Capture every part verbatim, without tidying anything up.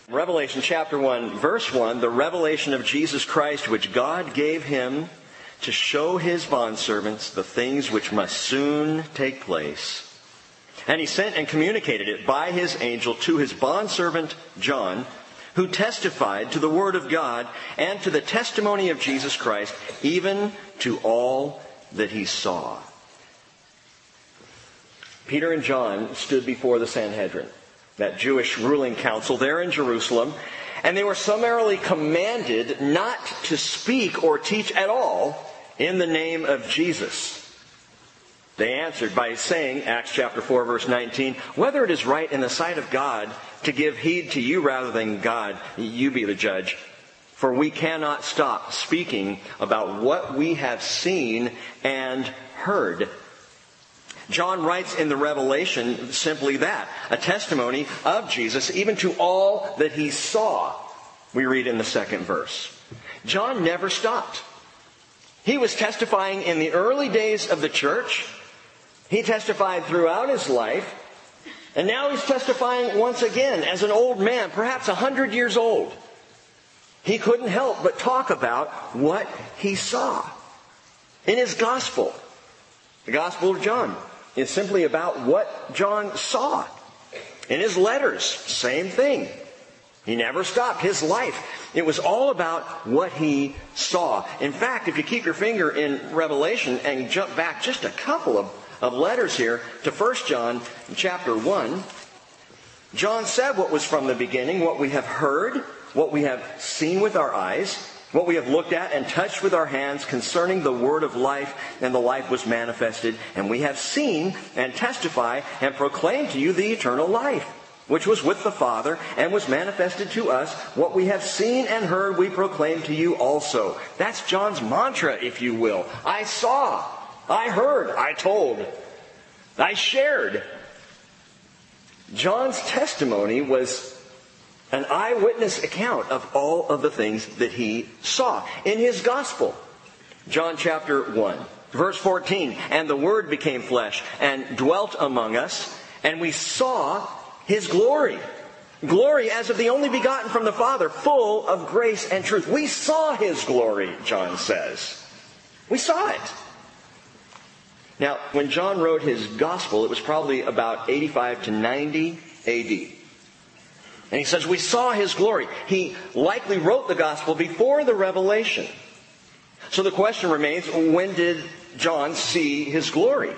Revelation chapter one, verse one, the revelation of Jesus Christ, which God gave him to show his bondservants the things which must soon take place. And he sent and communicated it by his angel to his bondservant John, who testified to the word of God and to the testimony of Jesus Christ, even to all that he saw. Peter and John stood before the Sanhedrin, that Jewish ruling council there in Jerusalem, and they were summarily commanded not to speak or teach at all in the name of Jesus. They answered by saying, Acts chapter four, verse nineteen, whether it is right in the sight of God to give heed to you rather than God, you be the judge. For we cannot stop speaking about what we have seen and heard. John writes in the Revelation simply that, a testimony of Jesus, even to all that he saw. We read in the second verse. John never stopped. He was testifying in the early days of the church. He testified throughout his life. And now he's testifying once again as an old man, perhaps a hundred years old. He couldn't help but talk about what he saw. In his gospel, the Gospel of John is simply about what John saw. In his letters, same thing. He never stopped. His life, it was all about what he saw. In fact, if you keep your finger in Revelation and jump back just a couple of, of letters here to First John chapter one, John said what was from the beginning, what we have heard, what we have seen with our eyes, what we have looked at and touched with our hands concerning the word of life, and the life was manifested, and we have seen and testify and proclaim to you the eternal life, which was with the Father and was manifested to us. What we have seen and heard we proclaim to you also. That's John's mantra, if you will. I saw, I heard, I told, I shared. John's testimony was an eyewitness account of all of the things that he saw. In his gospel, John chapter one, verse fourteen, and the Word became flesh and dwelt among us, and we saw his glory. Glory as of the only begotten from the Father, full of grace and truth. We saw his glory, John says. We saw it. Now, when John wrote his gospel, it was probably about eighty-five to ninety A D. And he says, we saw his glory. He likely wrote the gospel before the revelation. So the question remains, when did John see his glory?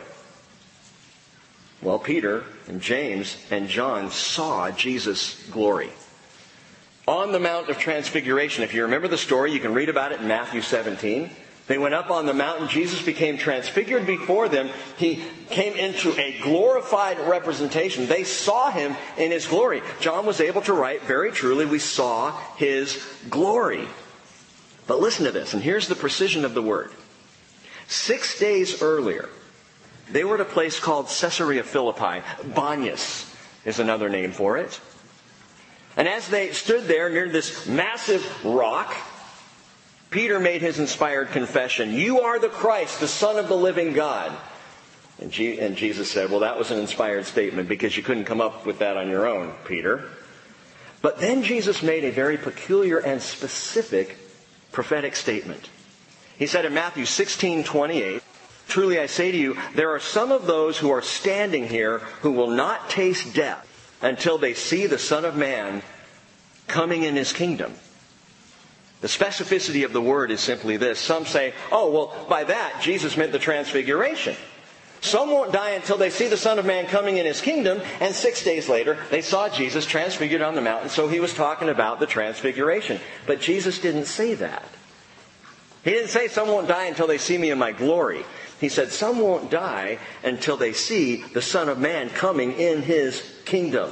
Well, Peter and James and John saw Jesus' glory on the Mount of Transfiguration. If you remember the story, you can read about it in Matthew seventeen. They went up on the mountain. Jesus became transfigured before them. He came into a glorified representation. They saw him in his glory. John was able to write, very truly, we saw his glory. But listen to this, and here's the precision of the word. Six days earlier, they were at a place called Caesarea Philippi. Banyas is another name for it. And as they stood there near this massive rock, Peter made his inspired confession, you are the Christ, the Son of the living God. And, G- and Jesus said, well, that was an inspired statement because you couldn't come up with that on your own, Peter. But then Jesus made a very peculiar and specific prophetic statement. He said in Matthew sixteen twenty-eight, truly I say to you, there are some of those who are standing here who will not taste death until they see the Son of Man coming in his kingdom. The specificity of the word is simply this. Some say, oh, well, by that, Jesus meant the transfiguration. Some won't die until they see the Son of Man coming in his kingdom, and six days later, they saw Jesus transfigured on the mountain, so he was talking about the transfiguration. But Jesus didn't say that. He didn't say some won't die until they see me in my glory. He said some won't die until they see the Son of Man coming in his kingdom.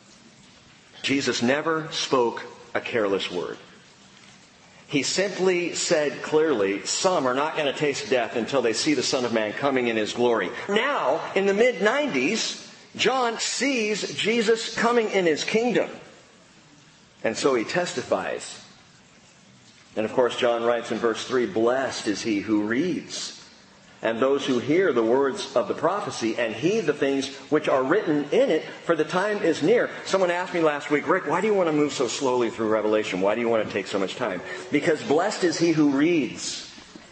Jesus never spoke a careless word. He simply said clearly, some are not going to taste death until they see the Son of Man coming in his glory. Now, in the mid nineties, John sees Jesus coming in his kingdom. And so he testifies. And of course, John writes in verse three, blessed is he who reads and those who hear the words of the prophecy and heed the things which are written in it, for the time is near. Someone asked me last week, Rick, why do you want to move so slowly through Revelation? Why do you want to take so much time? Because blessed is he who reads.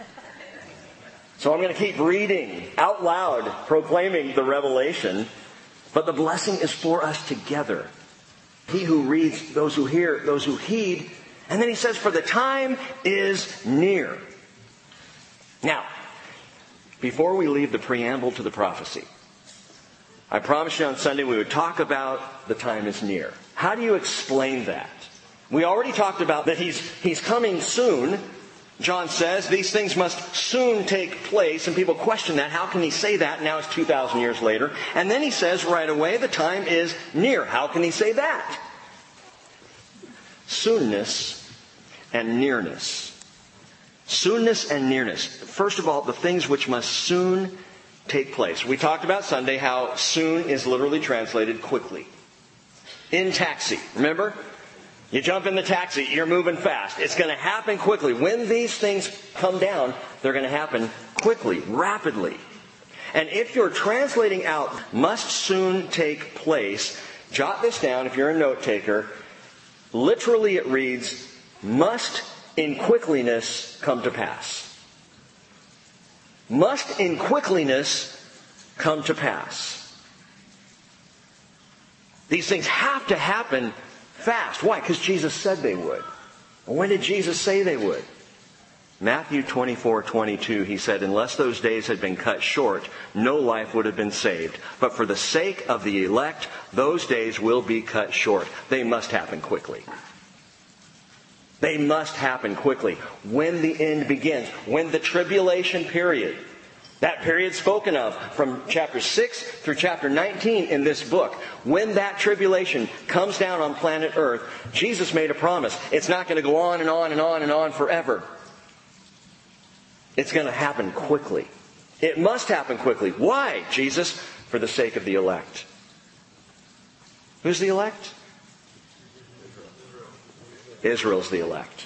So I'm going to keep reading out loud, proclaiming the revelation, but the blessing is for us together. He who reads, those who hear, those who heed. And then he says, for the time is near. Now, before we leave the preamble to the prophecy, I promised you on Sunday we would talk about the time is near. How do you explain that? We already talked about that he's, he's coming soon. John says these things must soon take place, and people question that. How can he say that? Now it's two thousand years later. And then he says right away the time is near. How can he say that? Soonness and nearness. Soonness and nearness. First of all, the things which must soon take place. We talked about Sunday how soon is literally translated quickly. In taxi. Remember? You jump in the taxi, you're moving fast. It's going to happen quickly. When these things come down, they're going to happen quickly, rapidly. And if you're translating out must soon take place, jot this down if you're a note taker. Literally it reads, must in quickliness come to pass. Must in quickliness come to pass. These things have to happen fast. Why? Because Jesus said they would. When did Jesus say they would? Matthew twenty-four twenty-two, he said, unless those days had been cut short, no life would have been saved. But for the sake of the elect, those days will be cut short. They must happen quickly. They must happen quickly. When the end begins. When the tribulation period, that period spoken of from chapter six through chapter nineteen in this book, when that tribulation comes down on planet Earth, Jesus made a promise. It's not going to go on and on and on and on forever. It's going to happen quickly. It must happen quickly. Why, Jesus? For the sake of the elect. Who's the elect? Israel's the elect.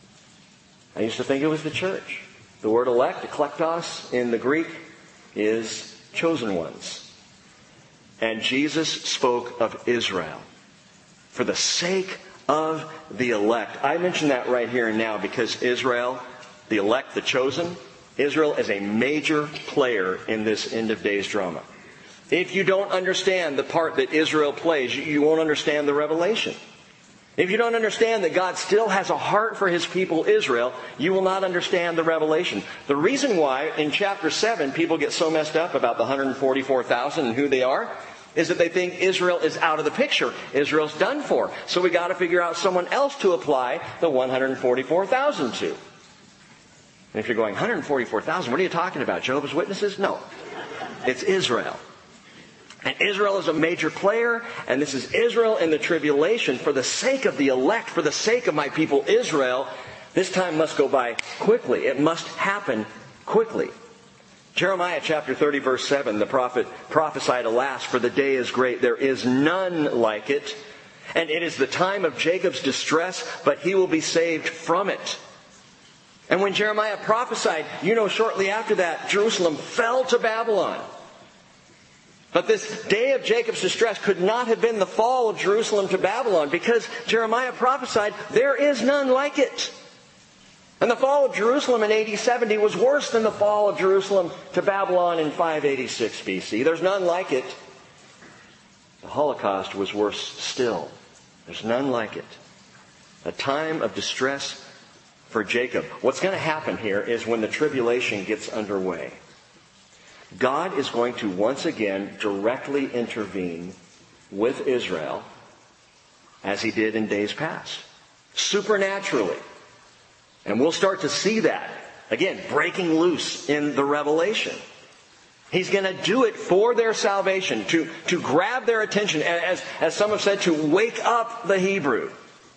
I used to think it was the church. The word elect, eklektos, in the Greek is chosen ones. And Jesus spoke of Israel. For the sake of the elect. I mention that right here and now because Israel, the elect, the chosen, Israel is a major player in this end of days drama. If you don't understand the part that Israel plays, you won't understand the revelation. If you don't understand that God still has a heart for His people Israel, you will not understand the revelation. The reason why in chapter seven people get so messed up about the one hundred forty-four thousand and who they are is that they think Israel is out of the picture. Israel's done for. So we got to figure out someone else to apply the one hundred forty-four thousand to. And if you're going, one hundred forty-four thousand, what are you talking about? Jehovah's Witnesses? No. It's Israel. And Israel is a major player, and this is Israel in the tribulation. For the sake of the elect, for the sake of my people Israel, this time must go by quickly. It must happen quickly. Jeremiah chapter thirty verse seven, the prophet prophesied, alas, for the day is great, there is none like it. And it is the time of Jacob's distress, but he will be saved from it. And when Jeremiah prophesied, you know, shortly after that, Jerusalem fell to Babylon. But this day of Jacob's distress could not have been the fall of Jerusalem to Babylon, because Jeremiah prophesied, there is none like it. And the fall of Jerusalem in A D seventy was worse than the fall of Jerusalem to Babylon in five eighty-six B C. There's none like it. The Holocaust was worse still. There's none like it. A time of distress for Jacob. What's going to happen here is when the tribulation gets underway, God is going to once again directly intervene with Israel as He did in days past. Supernaturally. And we'll start to see that, again, breaking loose in the Revelation. He's going to do it for their salvation, to, to grab their attention, as, as some have said, to wake up the Hebrew.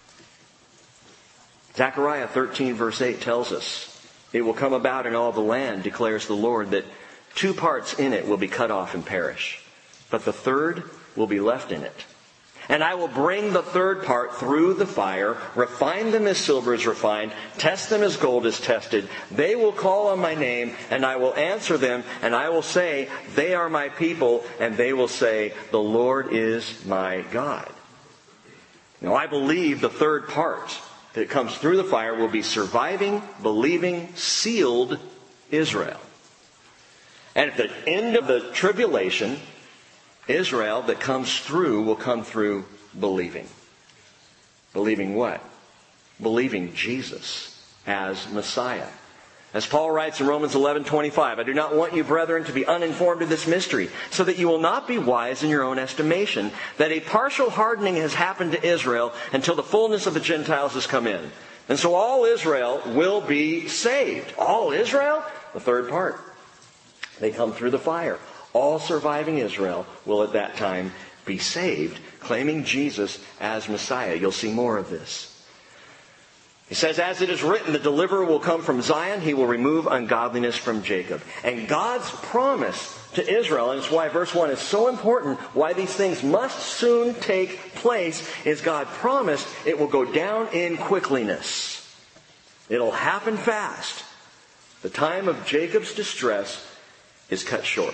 Zechariah thirteen verse eight tells us, it will come about in all the land, declares the Lord, that two parts in it will be cut off and perish, but the third will be left in it. And I will bring the third part through the fire, refine them as silver is refined, test them as gold is tested. They will call on my name, and I will answer them, and I will say, they are my people, and they will say, the Lord is my God. Now, I believe the third part that comes through the fire will be surviving, believing, sealed Israel. And at the end of the tribulation, Israel that comes through will come through believing. Believing what? Believing Jesus as Messiah. As Paul writes in Romans eleven twenty-five, I do not want you, brethren, to be uninformed of this mystery, so that you will not be wise in your own estimation, that a partial hardening has happened to Israel until the fullness of the Gentiles has come in. And so all Israel will be saved. All Israel? The third part. They come through the fire. All surviving Israel will at that time be saved, claiming Jesus as Messiah. You'll see more of this. He says, as it is written, the deliverer will come from Zion. He will remove ungodliness from Jacob. And God's promise to Israel, and it's why verse one is so important, why these things must soon take place, is God promised it will go down in quickliness. It'll happen fast. The time of Jacob's distress is cut short.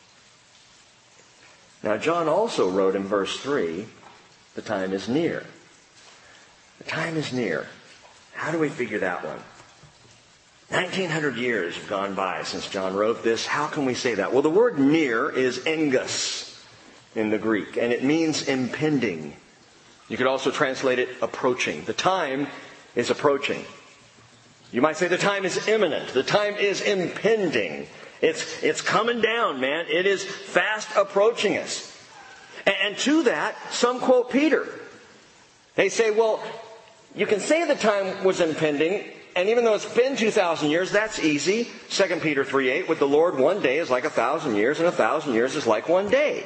Now, John also wrote in verse three, the time is near. The time is near. How do we figure that one? nineteen hundred years have gone by since John wrote this. How can we say that? Well, the word near is engus in the Greek, and it means impending. You could also translate it approaching. The time is approaching. You might say the time is imminent. The time is impending. It's, it's coming down, man. It is fast approaching us. And, and to that, some quote Peter. They say, well, you can say the time was impending, and even though it's been two thousand years, that's easy. Second Peter three eight, with the Lord one day is like a thousand years, and a thousand years is like one day.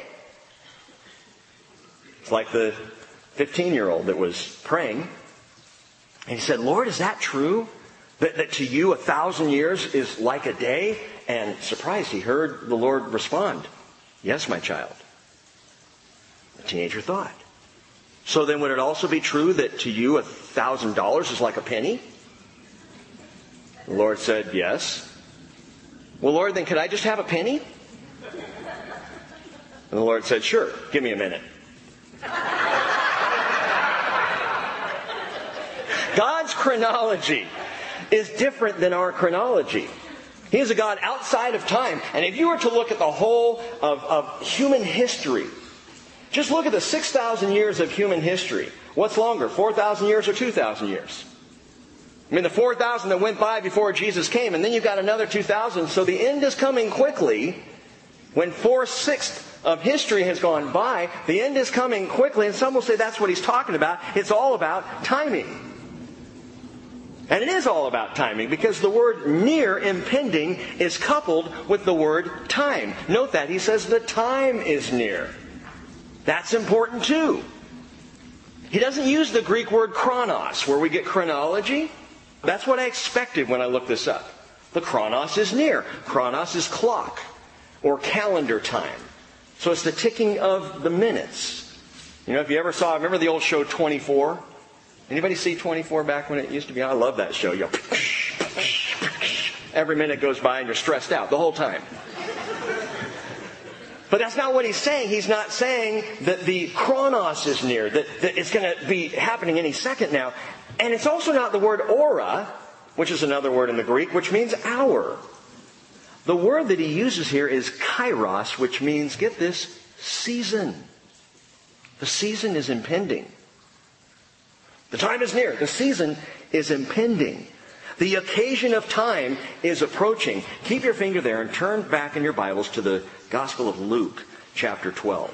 It's like the fifteen-year-old that was praying. And he said, Lord, is that true? That, that to you a thousand years is like a day? And surprised, he heard the Lord respond, yes, my child. The teenager thought. So then would it also be true that to you a thousand dollars is like a penny? The Lord said, yes. Well, Lord, then could I just have a penny? And the Lord said, sure, give me a minute. God's chronology is different than our chronology. He is a God outside of time. And if you were to look at the whole of, of human history, just look at the six thousand years of human history. What's longer, four thousand years or two thousand years? I mean, the four thousand that went by before Jesus came, and then you've got another two thousand. So the end is coming quickly. When four-sixths of history has gone by, the end is coming quickly. And some will say that's what he's talking about. It's all about timing. And it is all about timing, because the word near, impending, is coupled with the word time. Note that. He says the time is near. That's important too. He doesn't use the Greek word chronos, where we get chronology. That's what I expected when I looked this up. The chronos is near. Chronos is clock or calendar time. So it's the ticking of the minutes. You know, if you ever saw, remember the old show twenty-four? Anybody see twenty-four back when it used to be on? I love that show. You go, every minute goes by and you're stressed out the whole time. But that's not what he's saying. He's not saying that the chronos is near, that, that it's going to be happening any second now. And it's also not the word ora, which is another word in the Greek, which means hour. The word that he uses here is kairos, which means, get this, season. The season is impending. The time is near. The season is impending. The occasion of time is approaching. Keep your finger there and turn back in your Bibles to the Gospel of Luke, chapter twelve.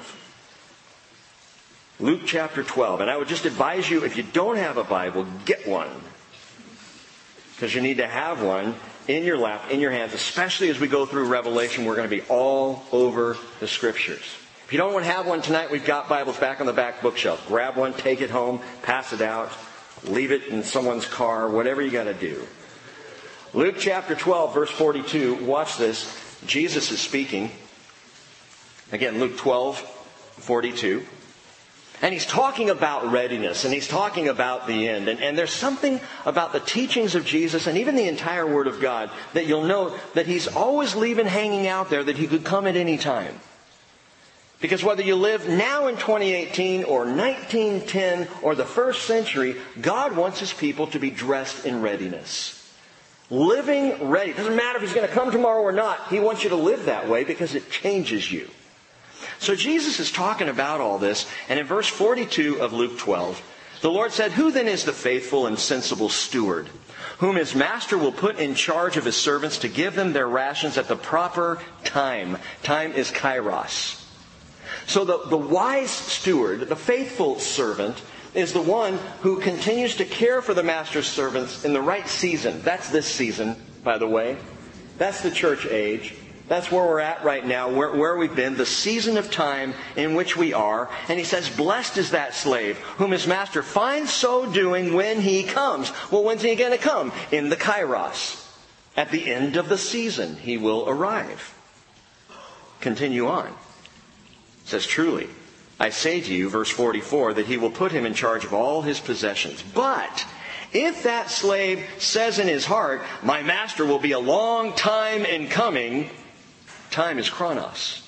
Luke chapter twelve. And I would just advise you, if you don't have a Bible, get one. Because you need to have one in your lap, in your hands, especially as we go through Revelation. We're going to be all over the Scriptures. If you don't want to have one tonight, we've got Bibles back on the back bookshelf. Grab one, take it home, pass it out, leave it in someone's car, whatever you got to do. Luke chapter twelve, verse forty-two. Watch this. Jesus is speaking. Again, Luke twelve, forty-two. And he's talking about readiness, and he's talking about the end. And, and there's something about the teachings of Jesus and even the entire Word of God that you'll note that he's always leaving hanging out there that he could come at any time. Because whether you live now in twenty eighteen or nineteen ten or the first century, God wants his people to be dressed in readiness. Living ready. It doesn't matter if he's going to come tomorrow or not. He wants you to live that way because it changes you. So Jesus is talking about all this, and in verse forty-two of Luke twelve, the Lord said, "Who then is the faithful and sensible steward, whom his master will put in charge of his servants to give them their rations at the proper time?" Time is kairos. So the, the wise steward, the faithful servant, is the one who continues to care for the master's servants in the right season. That's this season, by the way. That's the church age. That's where we're at right now, where, where we've been, the season of time in which we are. And he says, "Blessed is that slave whom his master finds so doing when he comes." Well, when's he going to come? In the kairos. At the end of the season, he will arrive. Continue on. It says, "Truly, I say to you," verse forty-four, "that he will put him in charge of all his possessions. But if that slave says in his heart, 'My master will be a long time in coming,'" time is chronos.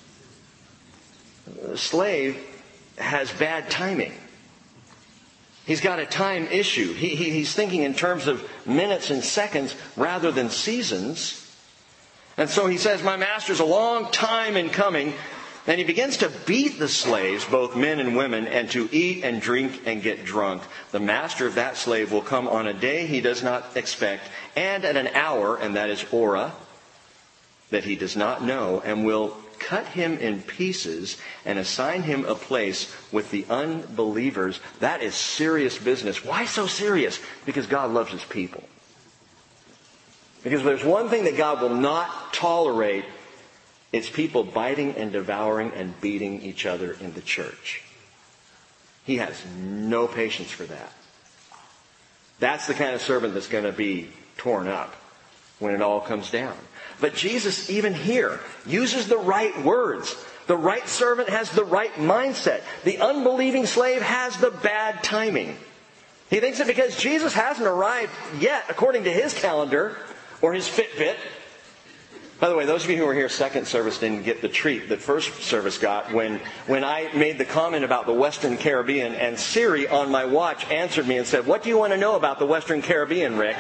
The slave has bad timing. He's got a time issue. He, he, he's thinking in terms of minutes and seconds rather than seasons. And so he says, "My master's a long time in coming." And he begins to beat the slaves, both men and women, and to eat and drink and get drunk. The master of that slave will come on a day he does not expect, and at an hour, and that is ora, that he does not know, and will cut him in pieces and assign him a place with the unbelievers. That is serious business. Why so serious? Because God loves his people. Because there's one thing that God will not tolerate, it's people biting and devouring and beating each other in the church. He has no patience for that. That's the kind of servant that's going to be torn up when it all comes down. But Jesus, even here, uses the right words. The right servant has the right mindset. The unbelieving slave has the bad timing. He thinks that because Jesus hasn't arrived yet, according to his calendar, or his Fitbit. By the way, those of you who were here second service didn't get the treat that first service got when, when I made the comment about the Western Caribbean, and Siri on my watch answered me and said, "What do you want to know about the Western Caribbean, Rick?"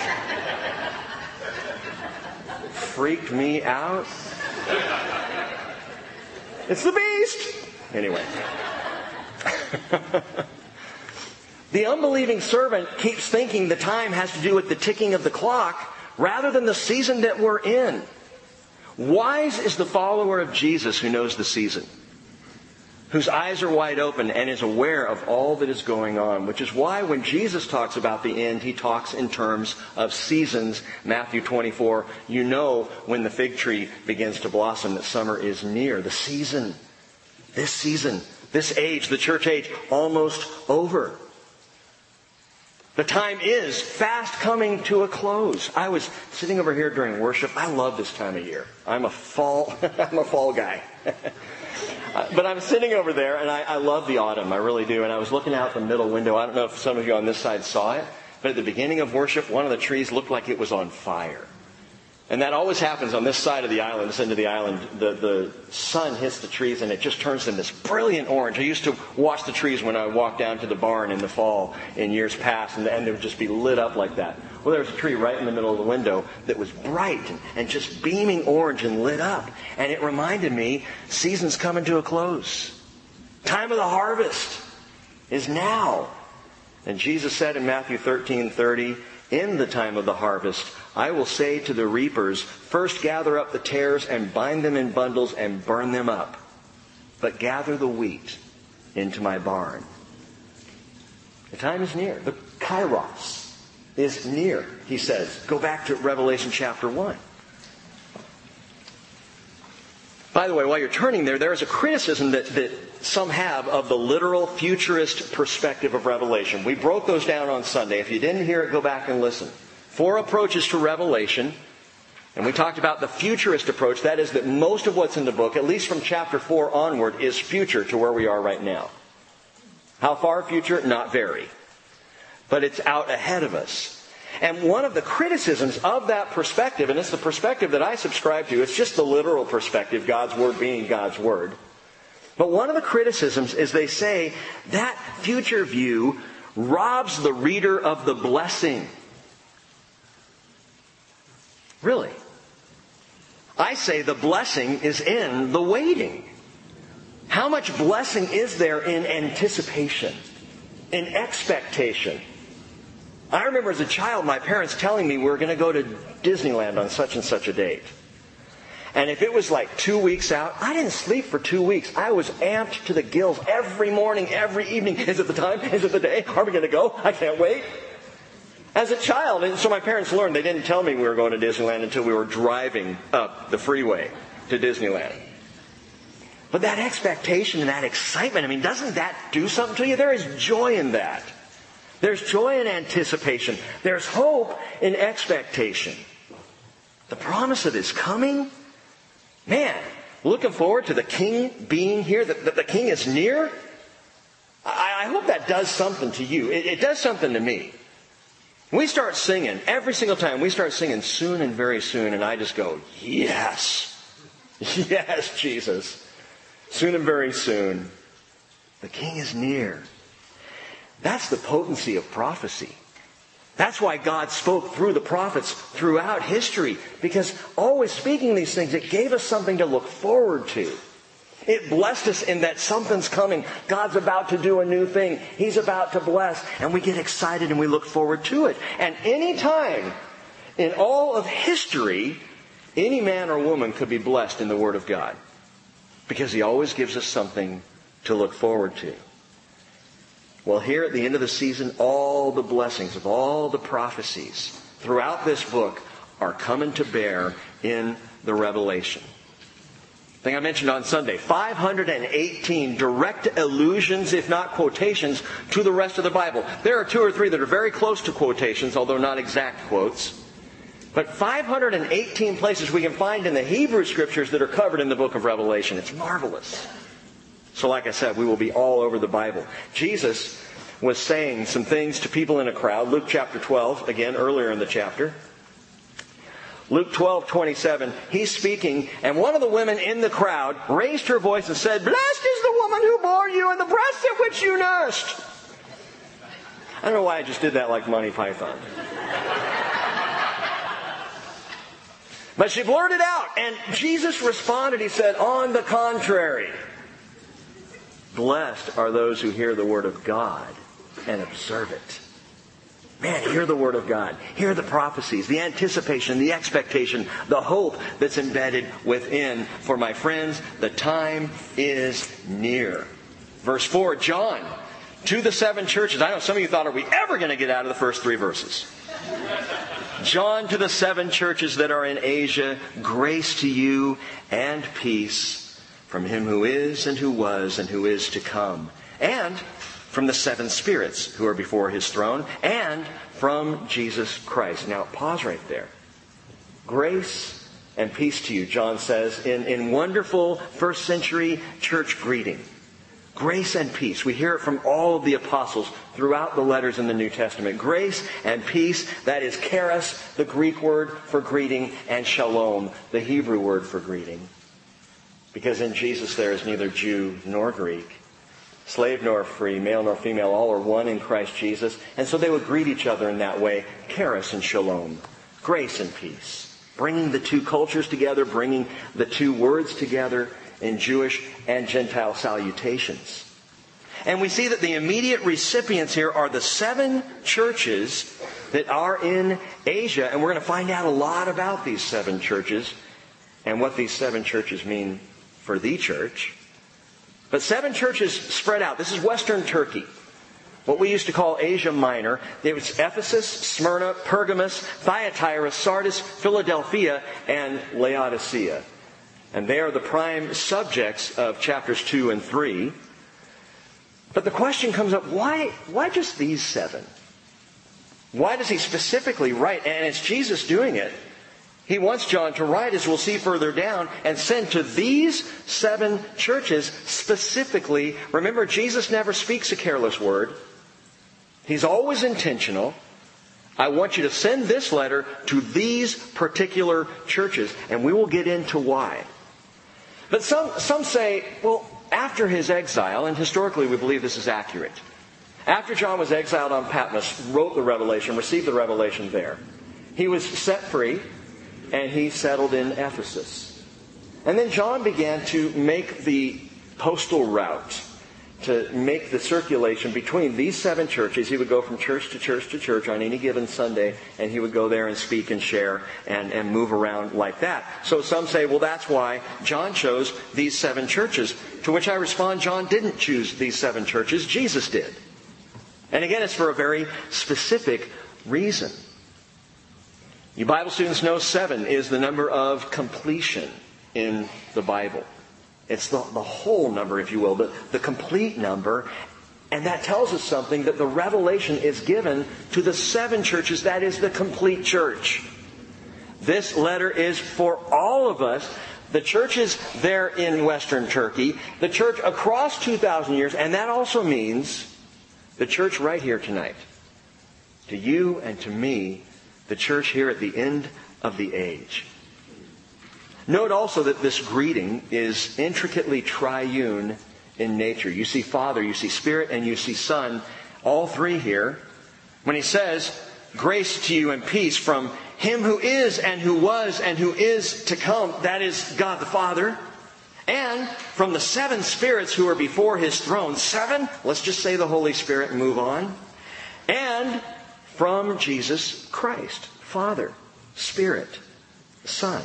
Freaked me out. It's the beast. Anyway. The unbelieving servant keeps thinking the time has to do with the ticking of the clock rather than the season that we're in. Wise is the follower of Jesus who knows the season, whose eyes are wide open and is aware of all that is going on, which is why when Jesus talks about the end, he talks in terms of seasons. Matthew twenty-four, you know when the fig tree begins to blossom that summer is near. The season, this season, this age, the church age, almost over. The time is fast coming to a close. I was sitting over here during worship. I love this time of year. I'm a fall, I'm a fall guy. But I'm sitting over there, and I, I love the autumn. I really do. And I was looking out the middle window. I don't know if some of you on this side saw it, but at the beginning of worship, one of the trees looked like it was on fire. And that always happens on this side of the island, this end of the island. The, the sun hits the trees, and it just turns them this brilliant orange. I used to watch the trees when I walked down to the barn in the fall in years past, and, and they would just be lit up like that. Well, there was a tree right in the middle of the window that was bright and, and just beaming orange and lit up. And it reminded me, season's coming to a close. Time of the harvest is now. And Jesus said in Matthew thirteen thirty, "In the time of the harvest, I will say to the reapers, first gather up the tares and bind them in bundles and burn them up. But gather the wheat into my barn." The time is near. The kairos is near, he says. Go back to Revelation chapter one. By the way, while you're turning there, there is a criticism that, that some have of the literal futurist perspective of Revelation. We broke those down on Sunday. If you didn't hear it, go back and listen. Four approaches to Revelation. And we talked about the futurist approach. That is that most of what's in the book, at least from chapter four onward, is future to where we are right now. How far future? Not very. But it's out ahead of us. And one of the criticisms of that perspective, and it's the perspective that I subscribe to, it's just the literal perspective, God's Word being God's Word. But one of the criticisms is they say that future view robs the reader of the blessing. Really? I say the blessing is in the waiting. How much blessing is there in anticipation, in expectation? I remember as a child my parents telling me we were going to go to Disneyland on such and such a date. And if it was like two weeks out, I didn't sleep for two weeks. I was amped to the gills every morning, every evening. Is it the time? Is it the day? Are we going to go? I can't wait. As a child, and so my parents learned, they didn't tell me we were going to Disneyland until we were driving up the freeway to Disneyland. But that expectation and that excitement, I mean, doesn't that do something to you? There is joy in that. There's joy in anticipation. There's hope in expectation. The promise of His coming, man, looking forward to the King being here, that the, the King is near. I, I hope that does something to you. It, it does something to me. We start singing, every single time we start singing soon and very soon, and I just go, yes, yes, Jesus, soon and very soon, the King is near. That's the potency of prophecy. That's why God spoke through the prophets throughout history. Because always speaking these things, it gave us something to look forward to. It blessed us in that something's coming. God's about to do a new thing. He's about to bless. And we get excited and we look forward to it. And any time in all of history, any man or woman could be blessed in the Word of God. Because He always gives us something to look forward to. Well, here at the end of the season, all the blessings of all the prophecies throughout this book are coming to bear in the Revelation. I think I mentioned on Sunday, five hundred eighteen direct allusions, if not quotations, to the rest of the Bible. There are two or three that are very close to quotations, although not exact quotes. But five hundred eighteen places we can find in the Hebrew Scriptures that are covered in the book of Revelation. It's marvelous. So like I said, we will be all over the Bible. Jesus was saying some things to people in a crowd. Luke chapter twelve, again, earlier in the chapter. Luke twelve twenty-seven, He's speaking, and one of the women in the crowd raised her voice and said, "Blessed is the woman who bore you and the breast at which you nursed." I don't know why I just did that like Monty Python. But she blurted out, and Jesus responded. He said, "On the contrary, blessed are those who hear the word of God and observe it." Man, hear the word of God. Hear the prophecies, the anticipation, the expectation, the hope that's embedded within. For my friends, the time is near. Verse four, John, to the seven churches. I know some of you thought, are we ever going to get out of the first three verses? John, to the seven churches that are in Asia, grace to you and peace from Him who is and who was and who is to come, and from the seven spirits who are before His throne, and from Jesus Christ. Now, pause right there. Grace and peace to you, John says, in, in wonderful first century church greeting. Grace and peace. We hear it from all of the apostles throughout the letters in the New Testament. Grace and peace, that is charis, the Greek word for greeting, and shalom, the Hebrew word for greeting. Because in Jesus there is neither Jew nor Greek, slave nor free, male nor female, all are one in Christ Jesus. And so they would greet each other in that way, charis and shalom, grace and peace. Bringing the two cultures together, bringing the two words together in Jewish and Gentile salutations. And we see that the immediate recipients here are the seven churches that are in Asia. And we're going to find out a lot about these seven churches and what these seven churches mean for the church. But seven churches spread out. This is Western Turkey, what we used to call Asia Minor. It was Ephesus, Smyrna, Pergamos, Thyatira, Sardis, Philadelphia, and Laodicea. And they are the prime subjects of chapters two and three. But the question comes up, why, why just these seven? Why does he specifically write, and it's Jesus doing it, He wants John to write, as we'll see further down, and send to these seven churches specifically. Remember, Jesus never speaks a careless word. He's always intentional. I want you to send this letter to these particular churches, and we will get into why. But some, some say, well, after his exile, and historically we believe this is accurate, after John was exiled on Patmos, wrote the Revelation, received the revelation there, he was set free, and he settled in Ephesus. And then John began to make the postal route, to make the circulation between these seven churches. He would go from church to church to church on any given Sunday, and he would go there and speak and share and, and move around like that. So some say, well, that's why John chose these seven churches. To which I respond, John didn't choose these seven churches. Jesus did. And again, it's for a very specific reason. You Bible students know seven is the number of completion in the Bible. It's the, the whole number, if you will, the, the complete number. And that tells us something, that the revelation is given to the seven churches. That is the complete church. This letter is for all of us. The churches there in Western Turkey, the church across two thousand years, and that also means the church right here tonight. To you and to me, the church here at the end of the age. Note also that this greeting is intricately triune in nature. You see Father, you see Spirit, and you see Son, all three here. When he says, grace to you and peace from Him who is and who was and who is to come, that is God the Father, and from the seven spirits who are before His throne. Seven? Let's just say the Holy Spirit and move on. And from Jesus Christ, Father, Spirit, Son.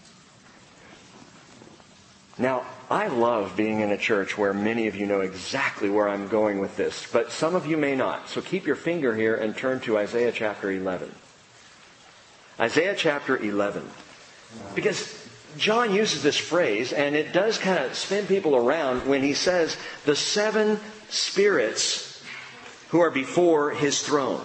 Now, I love being in a church where many of you know exactly where I'm going with this, but some of you may not. So keep your finger here and turn to Isaiah chapter eleven. Isaiah chapter eleven. Because John uses this phrase, and it does kind of spin people around when he says, the seven spirits who are before His throne.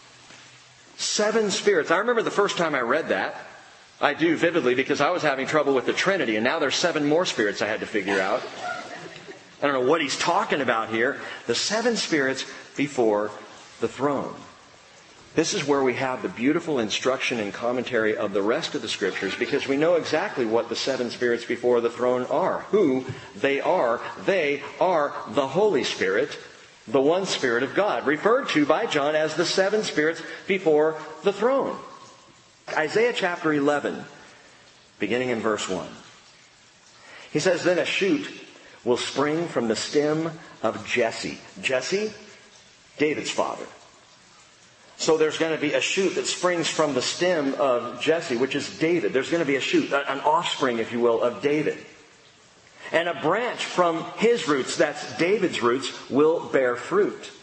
Seven spirits. I remember the first time I read that. I do vividly, because I was having trouble with the Trinity, and now there's seven more spirits I had to figure out. I don't know what he's talking about here. The seven spirits before the throne. This is where we have the beautiful instruction and commentary of the rest of the Scriptures, because we know exactly what the seven spirits before the throne are. Who they are. They are the Holy Spirit, the one Spirit of God, referred to by John as the seven spirits before the throne. Isaiah chapter eleven, beginning in verse one. He says, then a shoot will spring from the stem of Jesse. Jesse, David's father. So there's going to be a shoot that springs from the stem of Jesse, which is David. There's going to be a shoot, an offspring, if you will, of David. And a branch from his roots, that's David's roots, will bear fruit.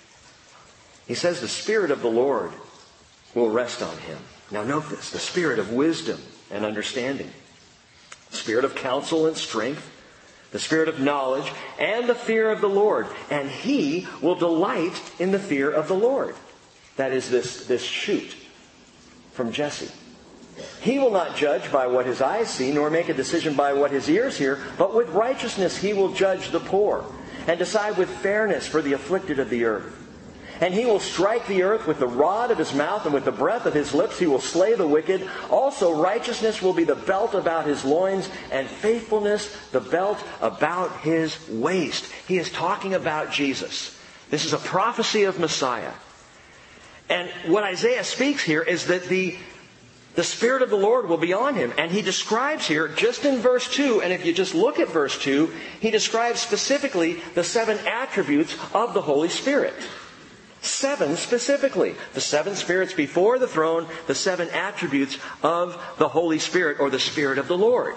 He says the Spirit of the Lord will rest on him. Now note this, the Spirit of wisdom and understanding, the Spirit of counsel and strength, the Spirit of knowledge, and the fear of the Lord. And he will delight in the fear of the Lord. That is this, this shoot from Jesse. He will not judge by what his eyes see, nor make a decision by what his ears hear, but with righteousness he will judge the poor, and decide with fairness for the afflicted of the earth. And he will strike the earth with the rod of his mouth, and with the breath of his lips he will slay the wicked. Also righteousness will be the belt about his loins, and faithfulness the belt about his waist. He is talking about Jesus. This is a prophecy of Messiah. And what Isaiah speaks here is that the The Spirit of the Lord will be on him. And he describes here, just in verse two, and if you just look at verse two, he describes specifically the seven attributes of the Holy Spirit. Seven specifically. The seven spirits before the throne, the seven attributes of the Holy Spirit, or the Spirit of the Lord.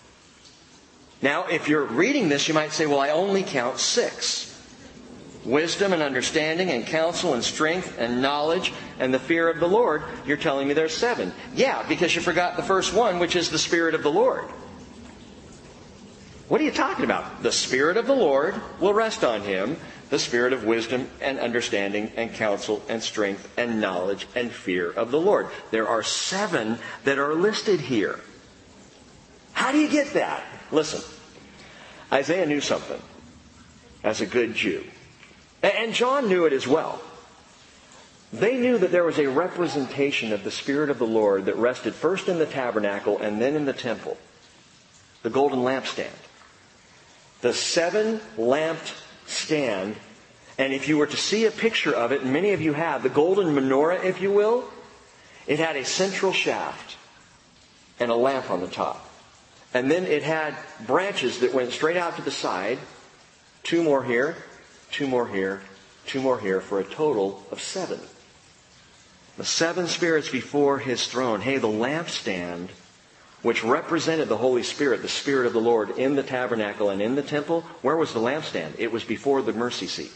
Now, if you're reading this, you might say, well, I only count six. Wisdom and understanding and counsel and strength and knowledge and the fear of the Lord. You're telling me there's seven. Yeah, because you forgot the first one, which is the Spirit of the Lord. What are you talking about? The Spirit of the Lord will rest on him. the spirit of wisdom and understanding and counsel and strength and knowledge and fear of the Lord. There are seven that are listed here. How do you get that? Listen, Isaiah knew something as a good Jew. And John knew it as well. They knew that there was a representation of the Spirit of the Lord that rested first in the tabernacle and then in the temple. The golden lampstand. The seven-lamped stand. And if you were to see a picture of it, and many of you have, the golden menorah, if you will, it had a central shaft and a lamp on the top. And then it had branches that went straight out to the side. Two more here, two more here, two more here, for a total of seven. The seven spirits before His throne. Hey, the lampstand, which represented the Holy Spirit, the Spirit of the Lord, in the tabernacle and in the temple. Where was the lampstand? It was before the mercy seat.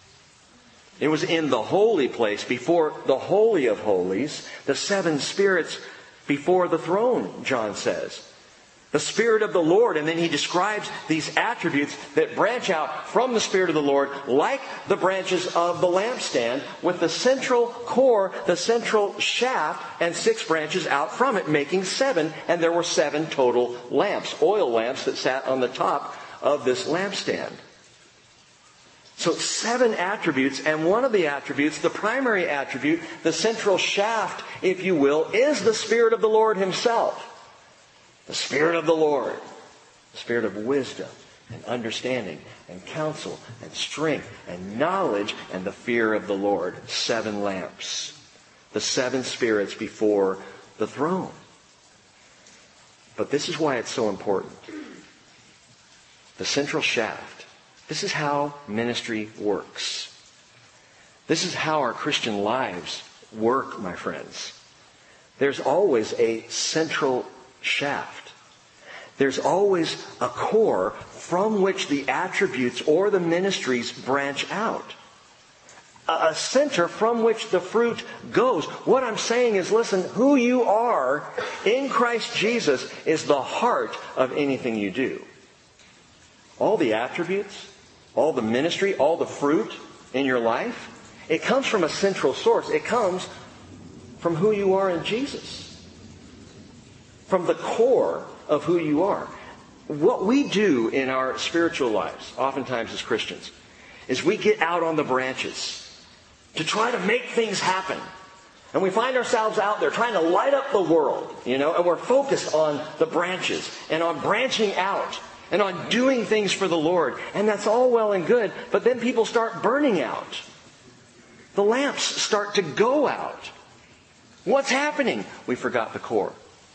It was in the holy place, before the Holy of Holies. The seven spirits before the throne, John says. The Spirit of the Lord, and then he describes these attributes that branch out from the Spirit of the Lord like the branches of the lampstand, with the central core, the central shaft, and six branches out from it, making seven. And there were seven total lamps, oil lamps, that sat on the top of this lampstand. So seven attributes, and one of the attributes, the primary attribute, the central shaft, if you will, is the Spirit of the Lord Himself. The Spirit of the Lord, the Spirit of wisdom and understanding and counsel and strength and knowledge and the fear of the Lord. Seven lamps. The seven spirits before the throne. But this is why it's so important. The central shaft. This is how ministry works. This is how our Christian lives work, my friends. There's always a central shaft. There's always a core from which the attributes or the ministries branch out. A center from which the fruit goes. What I'm saying is, listen, who you are in Christ Jesus is the heart of anything you do. All the attributes, all the ministry, all the fruit in your life, it comes from a central source. It comes from who you are in Jesus. From the core of who you are. What we do in our spiritual lives, oftentimes as Christians, is we get out on the branches to try to make things happen. And we find ourselves out there trying to light up the world, you know, and we're focused on the branches and on branching out and on doing things for the Lord. And that's all well and good, but then people start burning out. The lamps start to go out. What's happening? We forgot the core.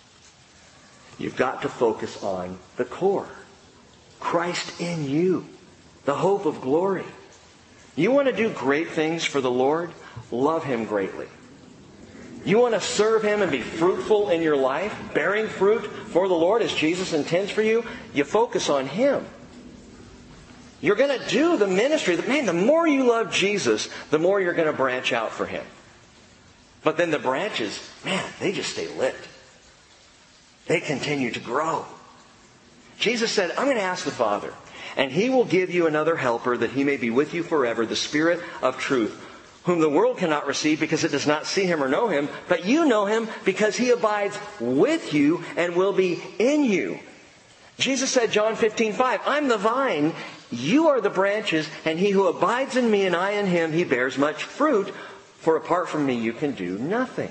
You've got to focus on the core. Christ in you. The hope of glory. You want to do great things for the Lord? Love Him greatly. You want to serve Him and be fruitful in your life, bearing fruit for the Lord as Jesus intends for you? You focus on Him. You're going to do the ministry. Man, the more you love Jesus, the more you're going to branch out for Him. But then the branches, man, they just stay lit. They continue to grow. Jesus said, I'm going to ask the Father, and He will give you another helper that He may be with you forever, the Spirit of truth, whom the world cannot receive because it does not see Him or know Him, but you know Him because He abides with you and will be in you. Jesus said, John fifteen five, I'm the vine, you are the branches, and he who abides in me and I in him, he bears much fruit, for apart from me you can do nothing.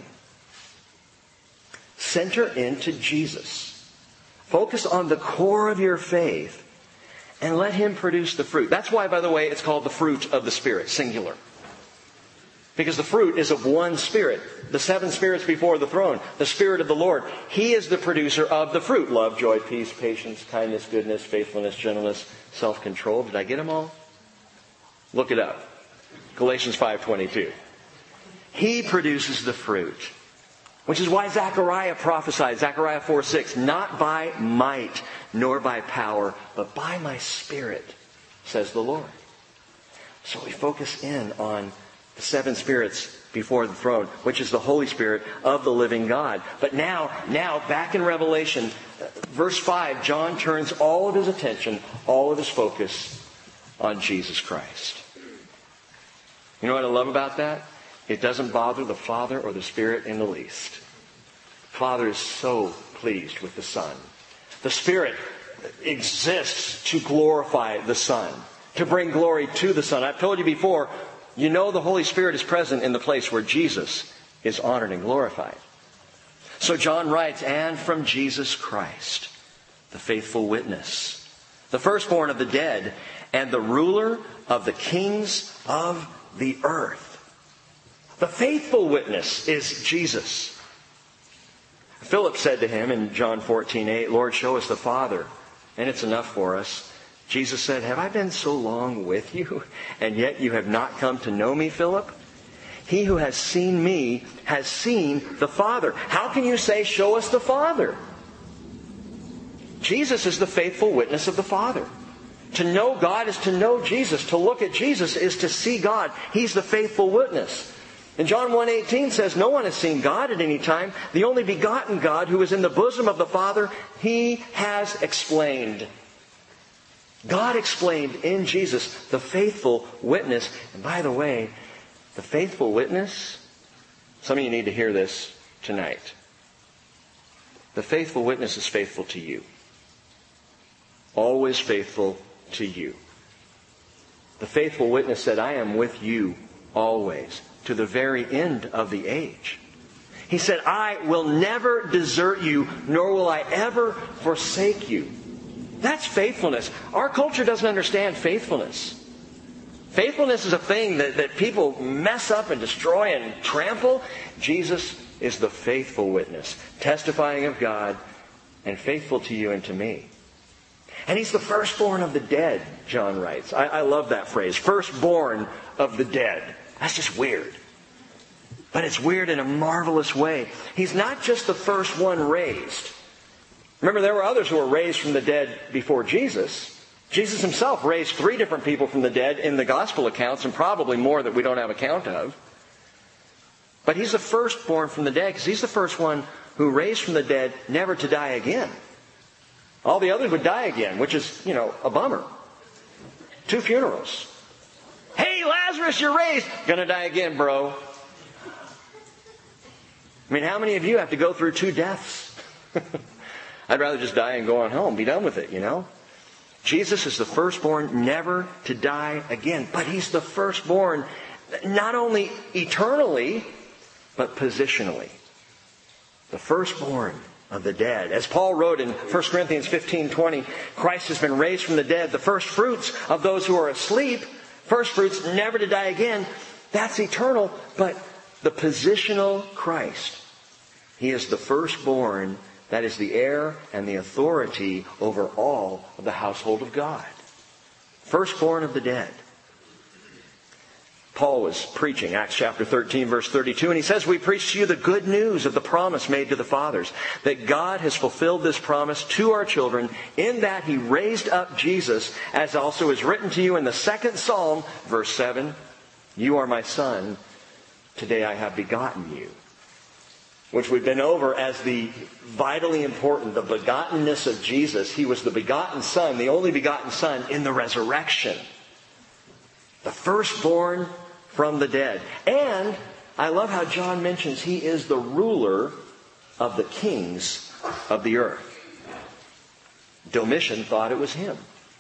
Center into Jesus. Focus on the core of your faith and let Him produce the fruit. That's why, by the way, it's called the fruit of the Spirit, singular. Because the fruit is of one Spirit. The seven spirits before the throne. The Spirit of the Lord. He is the producer of the fruit. Love, joy, peace, patience, kindness, goodness, faithfulness, gentleness, self-control. Did I get them all? Look it up. Galatians five twenty-two. He produces the fruit. Which is why Zechariah prophesied, Zechariah four six, not by might nor by power, but by my Spirit, says the Lord. So we focus in on the seven spirits before the throne, which is the Holy Spirit of the living God. But now, now, back in Revelation, verse five, John turns all of his attention, all of his focus on Jesus Christ. You know what I love about that? It doesn't bother the Father or the Spirit in the least. Father is so pleased with the Son. The Spirit exists to glorify the Son, to bring glory to the Son. I've told you before, you know the Holy Spirit is present in the place where Jesus is honored and glorified. So John writes, and from Jesus Christ, the faithful witness, the firstborn of the dead, and the ruler of the kings of the earth. The faithful witness is Jesus. Philip said to him in John fourteen eight, Lord, show us the Father, and it's enough for us. Jesus said, have I been so long with you, and yet you have not come to know me, Philip? He who has seen me has seen the Father. How can you say, show us the Father? Jesus is the faithful witness of the Father. To know God is to know Jesus. To look at Jesus is to see God. He's the faithful witness. And John one eighteen says, no one has seen God at any time. The only begotten God who is in the bosom of the Father, He has explained. God explained in Jesus the faithful witness. And by the way, the faithful witness, some of you need to hear this tonight. The faithful witness is faithful to you. Always faithful to you. The faithful witness said, I am with you always, to the very end of the age. He said, I will never desert you, nor will I ever forsake you. That's faithfulness. Our culture doesn't understand faithfulness. Faithfulness is a thing that, that people mess up and destroy and trample. Jesus is the faithful witness, testifying of God and faithful to you and to me. And He's the firstborn of the dead, John writes. I, I love that phrase, firstborn of the dead. That's just weird. But it's weird in a marvelous way. He's not just the first one raised. Remember, there were others who were raised from the dead before Jesus. Jesus Himself raised three different people from the dead in the gospel accounts, and probably more that we don't have account of. But He's the firstborn from the dead because He's the first one who raised from the dead never to die again. All the others would die again, which is, you know, a bummer. Two funerals. Hey, Lazarus, you're raised. Gonna die again, bro. I mean, how many of you have to go through two deaths? I'd rather just die and go on home. Be done with it, you know. Jesus is the firstborn never to die again. But He's the firstborn not only eternally, but positionally. The firstborn of the dead. As Paul wrote in First Corinthians fifteen twenty, Christ has been raised from the dead, the first fruits of those who are asleep. First fruits never to die again. That's eternal. But the positional Christ, He is the firstborn. That is the heir and the authority over all of the household of God. Firstborn of the dead. Paul was preaching, Acts chapter thirteen, verse thirty-two, and he says, we preach to you the good news of the promise made to the fathers, that God has fulfilled this promise to our children, in that He raised up Jesus, as also is written to you in the second Psalm, verse seven, you are my son, today I have begotten you. Which we've been over as the vitally important, the begottenness of Jesus. He was the begotten Son, the only begotten Son in the resurrection. The firstborn from the dead. And I love how John mentions He is the ruler of the kings of the earth. Domitian thought it was him.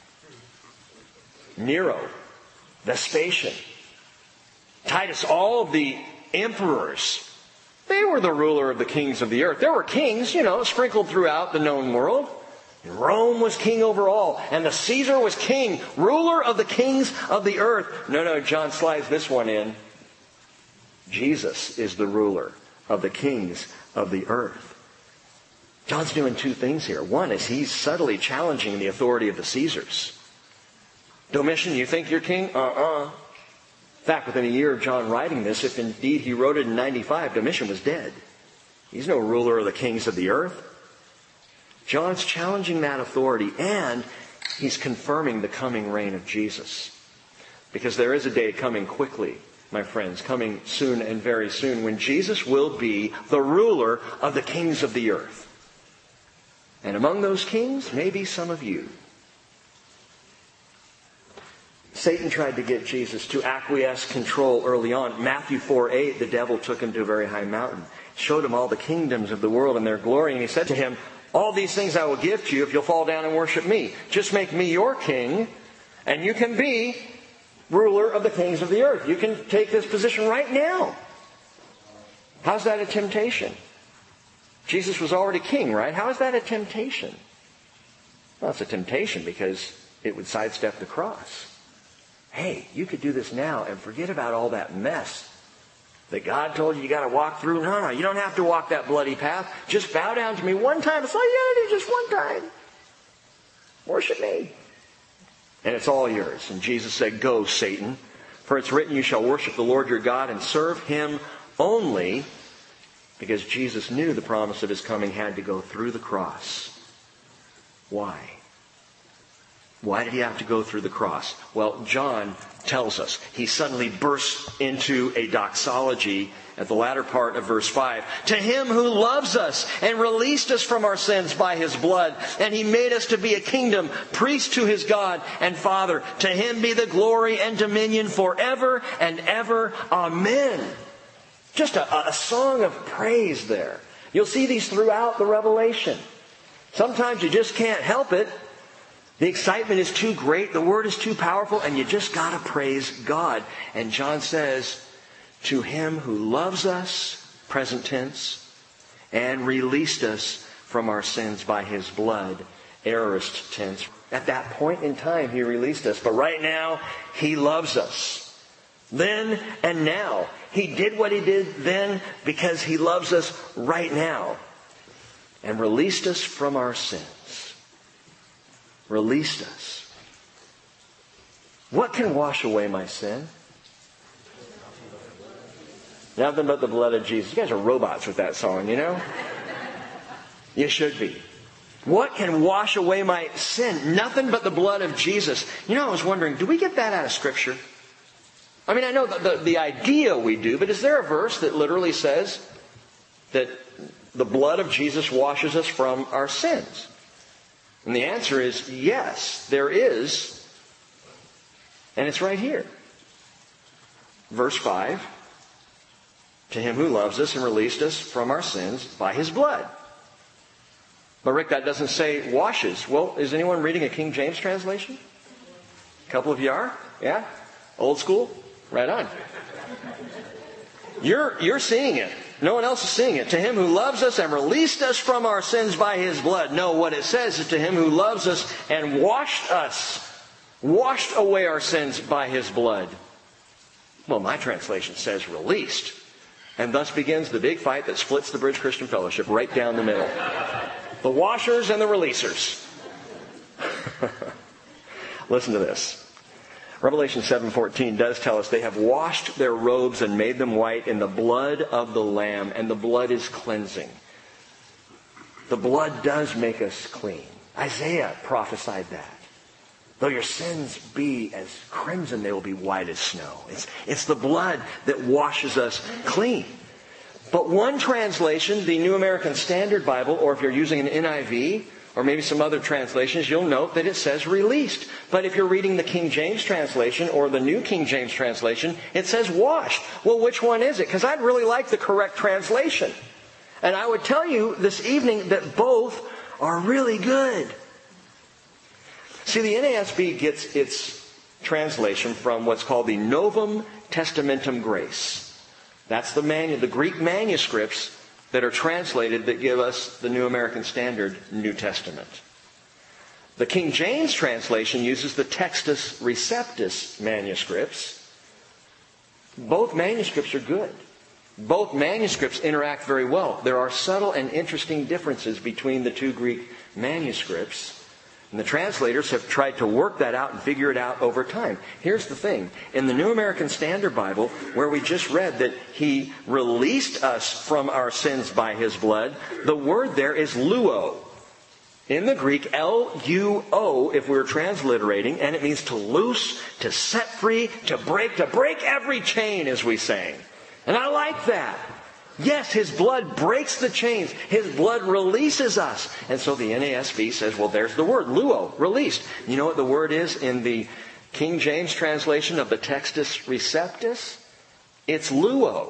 Nero, Vespasian, Titus, all of the emperors, they were the ruler of the kings of the earth. There were kings, you know, sprinkled throughout the known world. Rome was king over all. And the Caesar was king, ruler of the kings of the earth. No, no, John slides this one in. Jesus is the ruler of the kings of the earth. John's doing two things here. One is he's subtly challenging the authority of the Caesars. Domitian, you think you're king? Uh-uh. In fact, within a year of John writing this, if indeed he wrote it in ninety-five, Domitian was dead. He's no ruler of the kings of the earth. John's challenging that authority, and he's confirming the coming reign of Jesus. Because there is a day coming quickly, my friends, coming soon and very soon, when Jesus will be the ruler of the kings of the earth. And among those kings, maybe some of you. Satan tried to get Jesus to acquiesce control early on. Matthew four eight, the devil took him to a very high mountain, showed him all the kingdoms of the world and their glory, and he said to him, all these things I will give to you if you'll fall down and worship me. Just make me your king, and you can be ruler of the kings of the earth. You can take this position right now. How's that a temptation? Jesus was already king, right? How is that a temptation? Well, it's a temptation because it would sidestep the cross. Hey, you could do this now and forget about all that mess that God told you you got to walk through. No, no, you don't have to walk that bloody path. Just bow down to me one time. It's all you got to do, just one time. Worship me. And it's all yours. And Jesus said, go, Satan, for it's written, you shall worship the Lord your God and serve him only, because Jesus knew the promise of his coming had to go through the cross. Why? Why did he have to go through the cross? Well, John tells us. He suddenly bursts into a doxology at the latter part of verse five. To him who loves us and released us from our sins by his blood, and he made us to be a kingdom, priest to his God and Father. To him be the glory and dominion forever and ever. Amen. Just a, a song of praise there. You'll see these throughout the Revelation. Sometimes you just can't help it. The excitement is too great, the word is too powerful, and you just got to praise God. And John says, to him who loves us, present tense, and released us from our sins by his blood, aorist tense. At that point in time, he released us. But right now, he loves us. Then and now. He did what he did then because he loves us right now. And released us from our sins. Released us. What can wash away my sin? Nothing but the blood of Jesus. You guys are robots with that song, you know? You should be. What can wash away my sin? Nothing but the blood of Jesus. You know, I was wondering, do we get that out of Scripture? I mean, I know the, the, the idea we do, but is there a verse that literally says that the blood of Jesus washes us from our sins? And the answer is yes, there is. And it's right here. Verse five. To him who loves us and released us from our sins by his blood. But Rick, that doesn't say washes. Well, is anyone reading a King James translation? A couple of you are? Yeah? Old school? Right on. You're, you're seeing it. No one else is seeing it. To him who loves us and released us from our sins by his blood. No, what it says is to him who loves us and washed us. Washed away our sins by his blood. Well, my translation says released. And thus begins the big fight that splits the Bridge Christian Fellowship right down the middle. The washers and the releasers. Listen to this. Revelation seven fourteen does tell us they have washed their robes and made them white in the blood of the Lamb. And the blood is cleansing. The blood does make us clean. Isaiah prophesied that. Though your sins be as crimson, they will be white as snow. It's, it's the blood that washes us clean. But one translation, the New American Standard Bible, or if you're using an N I V, or maybe some other translations, you'll note that it says released. But if you're reading the King James translation or the New King James translation, it says washed. Well, which one is it? Because I'd really like the correct translation. And I would tell you this evening that both are really good. See, the N A S B gets its translation from what's called the Novum Testamentum Grace. That's the manu- the Greek manuscripts that are translated that give us the New American Standard New Testament. The King James translation uses the Textus Receptus manuscripts. Both manuscripts are good. Both manuscripts interact very well. There are subtle and interesting differences between the two Greek manuscripts. And the translators have tried to work that out and figure it out over time. Here's the thing. In the New American Standard Bible, where we just read that he released us from our sins by his blood, the word there is luo. In the Greek, L U O, if we're transliterating, and it means to loose, to set free, to break, to break every chain, as we sang. And I like that. Yes, his blood breaks the chains. His blood releases us. And so the N A S B says, well, there's the word, luo, released. You know what the word is in the King James translation of the Textus Receptus, it's luo.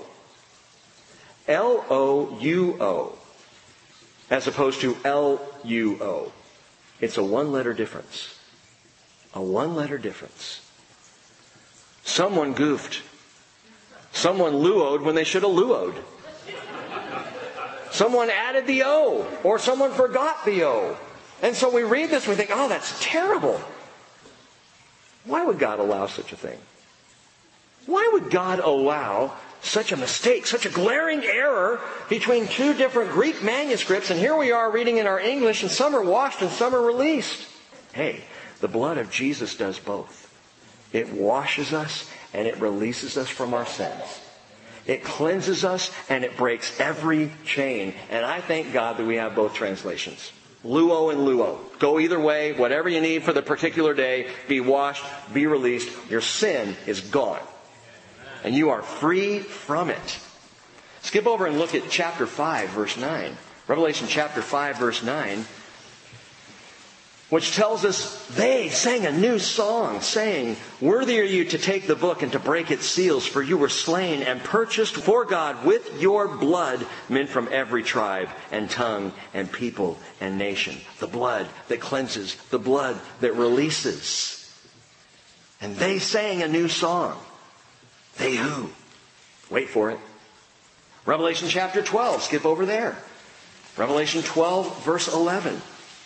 L O U O. As opposed to L U O. It's a one-letter difference. A one-letter difference. Someone goofed. Someone luoed when they should have luoed. Someone added the O, or someone forgot the O. And so we read this and we think, oh, that's terrible. Why would God allow such a thing? Why would God allow such a mistake, such a glaring error between two different Greek manuscripts, and here we are reading in our English, and some are washed and some are released? Hey, the blood of Jesus does both. It washes us and it releases us from our sins. It cleanses us and it breaks every chain. And I thank God that we have both translations. Luo and luo. Go either way, whatever you need for the particular day. Be washed, be released. Your sin is gone. And you are free from it. Skip over and look at chapter five, verse nine. Revelation chapter five, verse nine. Which tells us they sang a new song, saying, "Worthy are you to take the book and to break its seals, for you were slain and purchased for God with your blood men from every tribe and tongue and people and nation." The blood that cleanses, the blood that releases. And they sang a new song. They who? Wait for it. Revelation chapter twelve, skip over there. Revelation twelve, verse eleven.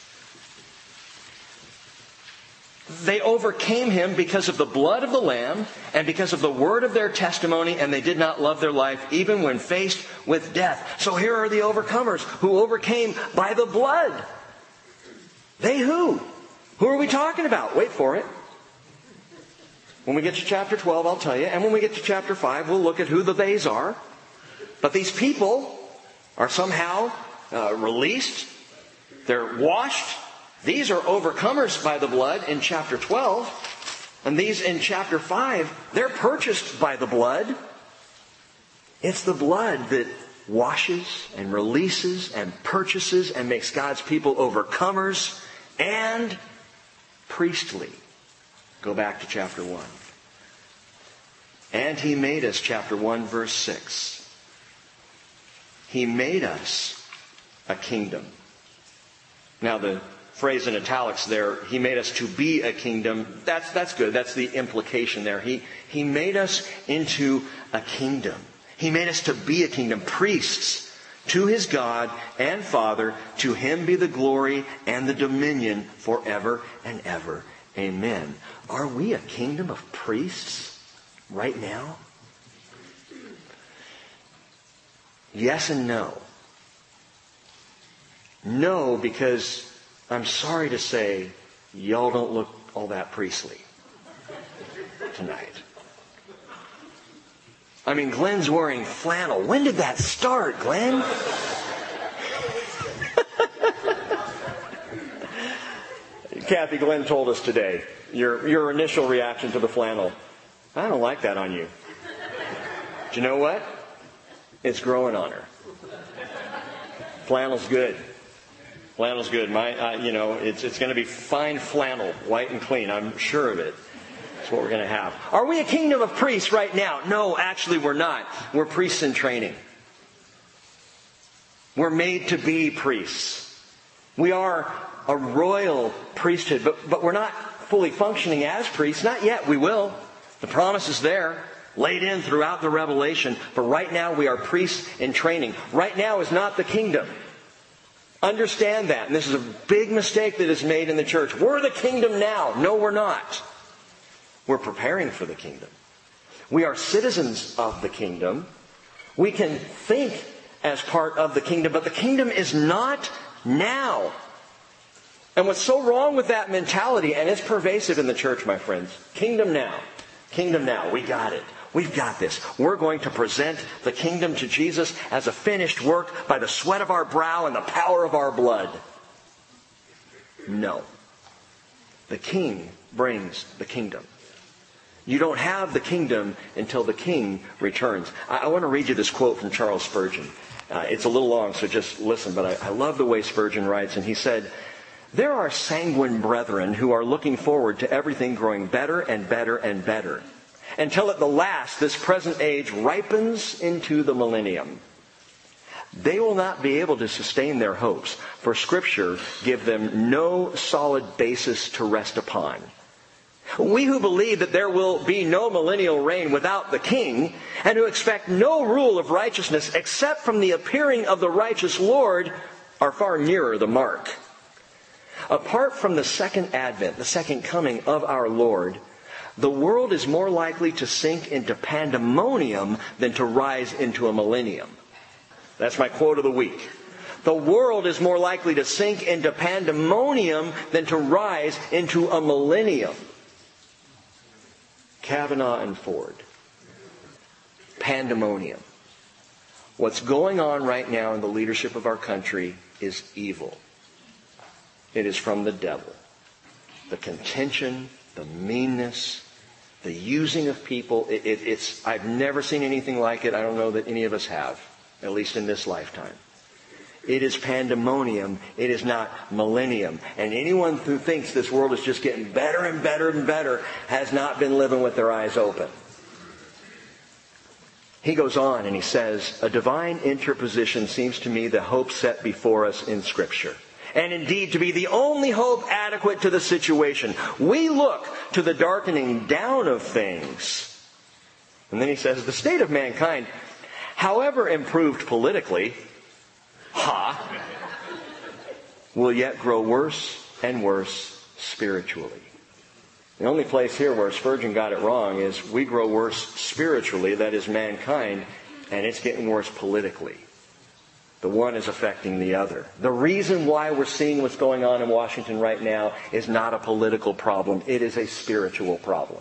They overcame him because of the blood of the Lamb and because of the word of their testimony, and they did not love their life even when faced with death. So here are the overcomers who overcame by the blood. They who? Who are we talking about? Wait for it. When we get to chapter twelve, I'll tell you. And when we get to chapter five, we'll look at who the theys are. But these people are somehow uh, released. They're washed. These are overcomers by the blood in chapter twelve. And these in chapter five, they're purchased by the blood. It's the blood that washes and releases and purchases and makes God's people overcomers and priestly. Go back to chapter one. And He made us, chapter one, verse six. He made us a kingdom. Now the phrase in italics there, He made us to be a kingdom. That's that's good. That's the implication there. He, he made us into a kingdom. He made us to be a kingdom. Priests to His God and Father. To Him be the glory and the dominion forever and ever. Amen. Are we a kingdom of priests right now? Yes and no. No, because I'm sorry to say, y'all don't look all that priestly tonight. I mean, Glenn's wearing flannel. When did that start, Glenn? Kathy, Glenn told us today, your, your initial reaction to the flannel, I don't like that on you. Do you know what? It's growing on her. Flannel's good. Flannel's good. My, uh, you know, it's it's going to be fine flannel, white and clean. I'm sure of it. That's what we're going to have. Are we a kingdom of priests right now? No, actually we're not. We're priests in training. We're made to be priests. We are a royal priesthood, but, but we're not fully functioning as priests. Not yet. We will. The promise is there, laid in throughout the Revelation. But right now we are priests in training. Right now is not the kingdom. Understand that. And this is a big mistake that is made in the church. We're the kingdom now. No, we're not. We're preparing for the kingdom. We are citizens of the kingdom. We can think as part of the kingdom, but the kingdom is not now. And what's so wrong with that mentality, and it's pervasive in the church, my friends. Kingdom now. Kingdom now. We got it. We've got this. We're going to present the kingdom to Jesus as a finished work by the sweat of our brow and the power of our blood. No. The king brings the kingdom. You don't have the kingdom until the king returns. I, I want to read you this quote from Charles Spurgeon. Uh, it's a little long, so just listen, but I, I love the way Spurgeon writes. And he said, There are sanguine brethren who are looking forward to everything growing better and better and better, until at the last this present age ripens into the millennium. They will not be able to sustain their hopes, for Scripture give them no solid basis to rest upon. We who believe that there will be no millennial reign without the King, and who expect no rule of righteousness except from the appearing of the righteous Lord, are far nearer the mark. Apart from the second advent, the second coming of our Lord, the world is more likely to sink into pandemonium than to rise into a millennium. That's my quote of the week. The world is more likely to sink into pandemonium than to rise into a millennium. Kavanaugh and Ford. Pandemonium. What's going on right now in the leadership of our country is evil. It is from the devil. The contention, the meanness, the using of people. It, it, it's I've never seen anything like it. I don't know that any of us have, at least in this lifetime. It is pandemonium. It is not millennium. And anyone who thinks this world is just getting better and better and better has not been living with their eyes open. He goes on and he says, a divine interposition seems to me the hope set before us in Scripture, and indeed to be the only hope adequate to the situation. We look to the darkening down of things. And then he says, the state of mankind, however improved politically, ha, will yet grow worse and worse spiritually. The only place here where Spurgeon got it wrong is we grow worse spiritually, that is mankind, and it's getting worse politically. The one is affecting the other. The reason why we're seeing what's going on in Washington right now is not a political problem. It is a spiritual problem.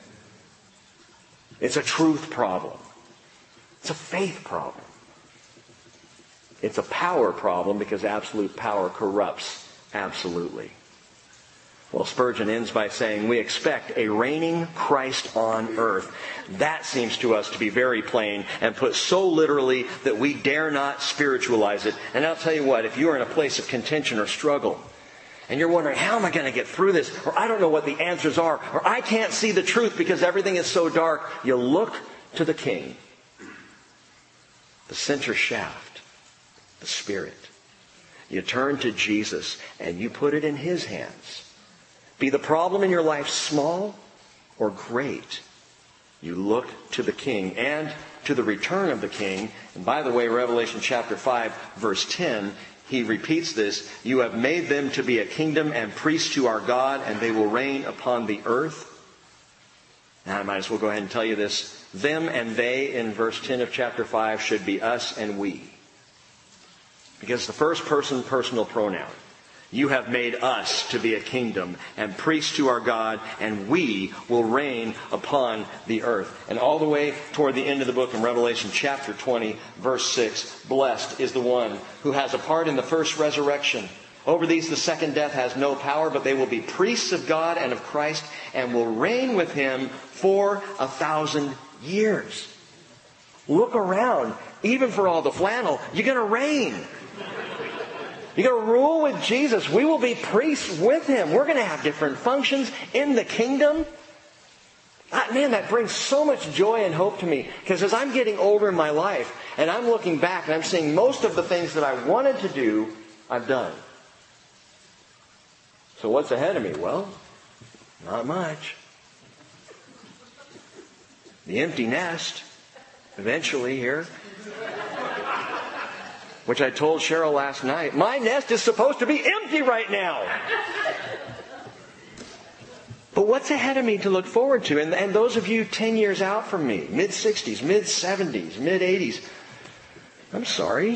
It's a truth problem. It's a faith problem. It's a power problem because absolute power corrupts absolutely. Well, Spurgeon ends by saying, we expect a reigning Christ on earth. That seems to us to be very plain and put so literally that we dare not spiritualize it. And I'll tell you what, if you're in a place of contention or struggle, and you're wondering, how am I going to get through this? Or I don't know what the answers are. Or I can't see the truth because everything is so dark. You look to the King. The center shaft. The Spirit. You turn to Jesus and you put it in His hands. Be the problem in your life small or great, you look to the King and to the return of the King. And by the way, Revelation chapter five, verse ten, he repeats this. You have made them to be a kingdom and priests to our God, and they will reign upon the earth. Now I might as well go ahead and tell you this. Them and they in verse ten of chapter five should be us and we. Because the first person personal pronoun. You have made us to be a kingdom and priests to our God, and we will reign upon the earth. And all the way toward the end of the book in Revelation chapter twenty, verse six, blessed is the one who has a part in the first resurrection. Over these the second death has no power, but they will be priests of God and of Christ and will reign with Him for a thousand years. Look around. Even for all the flannel, you're going to reign. You're going to rule with Jesus. We will be priests with Him. We're going to have different functions in the kingdom. Ah, man, that brings so much joy and hope to me. Because as I'm getting older in my life, and I'm looking back, and I'm seeing most of the things that I wanted to do, I've done. So what's ahead of me? Well, not much. The empty nest, eventually here. Which I told Cheryl last night. My nest is supposed to be empty right now. But what's ahead of me to look forward to? And, and those of you ten years out from me, mid-sixties, mid-seventies, mid-eighties, I'm sorry.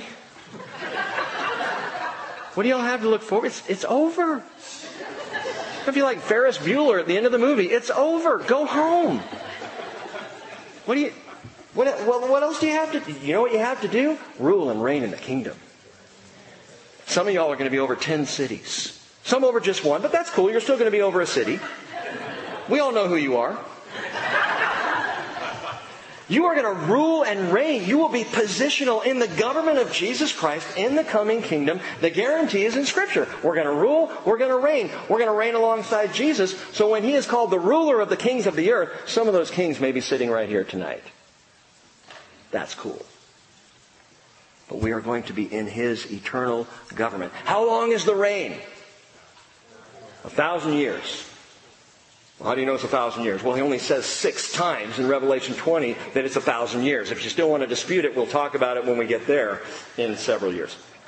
What do y'all have to look forward to? It's, it's over. If you like Ferris Bueller at the end of the movie, it's over. Go home. What do you... What, what, what else do you have to do? You know what you have to do? Rule and reign in the kingdom. Some of y'all are going to be over ten cities. Some over just one, but that's cool. You're still going to be over a city. We all know who you are. You are going to rule and reign. You will be positional in the government of Jesus Christ in the coming kingdom. The guarantee is in Scripture. We're going to rule. We're going to reign. We're going to reign alongside Jesus. So when He is called the ruler of the kings of the earth, some of those kings may be sitting right here tonight. That's cool. But we are going to be in His eternal government. How long is the reign? A thousand years. Well, how do you know it's a thousand years? Well, He only says six times in Revelation twenty that it's a thousand years. If you still want to dispute it, we'll talk about it when we get there in several years.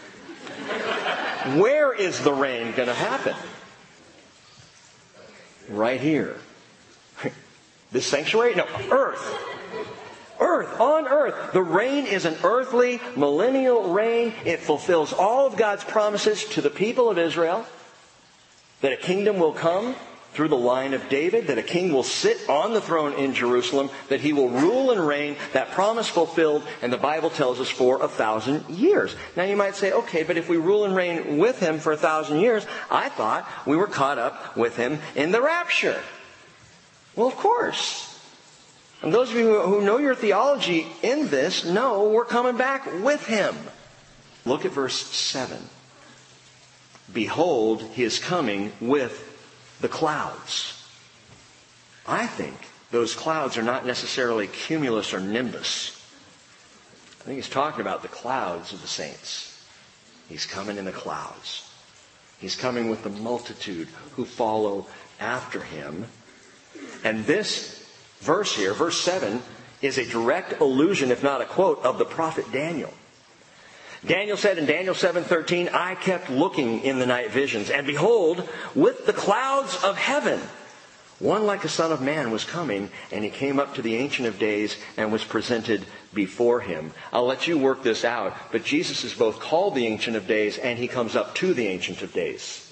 Where is the reign going to happen? Right here. This sanctuary? No, earth. Earth, on earth. The reign is an earthly, millennial reign. It fulfills all of God's promises to the people of Israel. That a kingdom will come through the line of David, that a king will sit on the throne in Jerusalem, that he will rule and reign, that promise fulfilled, and the Bible tells us for a thousand years. Now you might say, okay, but if we rule and reign with Him for a thousand years, I thought we were caught up with Him in the rapture. Well, of course. And those of you who know your theology in this know we're coming back with Him. Look at verse seven. Behold, He is coming with the clouds. I think those clouds are not necessarily cumulus or nimbus. I think He's talking about the clouds of the saints. He's coming in the clouds. He's coming with the multitude who follow after Him. And this verse here, verse seven, is a direct allusion, if not a quote, of the prophet Daniel. Daniel said in Daniel seven thirteen, I kept looking in the night visions, and behold, with the clouds of heaven, one like a son of man was coming, and he came up to the Ancient of Days and was presented before Him. I'll let you work this out, but Jesus is both called the Ancient of Days and He comes up to the Ancient of Days.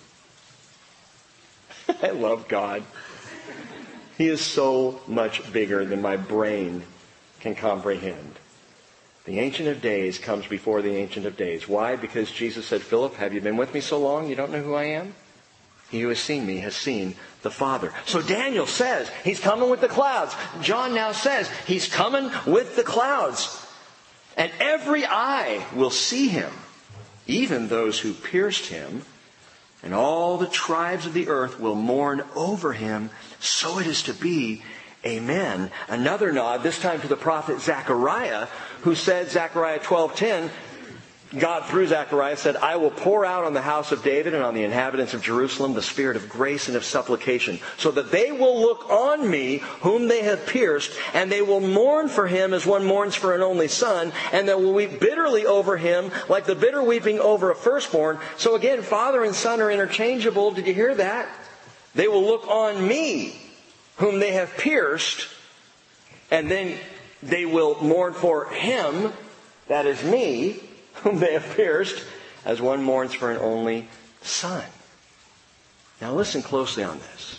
I love God. He is so much bigger than my brain can comprehend. The Ancient of Days comes before the Ancient of Days. Why? Because Jesus said, Philip, have you been with me so long you don't know who I am? He who has seen me has seen the Father. So Daniel says He's coming with the clouds. John now says He's coming with the clouds. And every eye will see Him, even those who pierced Him. And all the tribes of the earth will mourn over Him. So it is to be. Amen. Another nod, this time to the prophet Zechariah, who said, Zechariah twelve ten, God through Zechariah said, I will pour out on the house of David and on the inhabitants of Jerusalem the spirit of grace and of supplication, so that they will look on me whom they have pierced, and they will mourn for him as one mourns for an only son, and they will weep bitterly over him like the bitter weeping over a firstborn. So again, father and son are interchangeable. Did you hear that? They will look on me whom they have pierced, and then they will mourn for him, that is me, whom they have pierced, as one mourns for an only son. Now listen closely on this.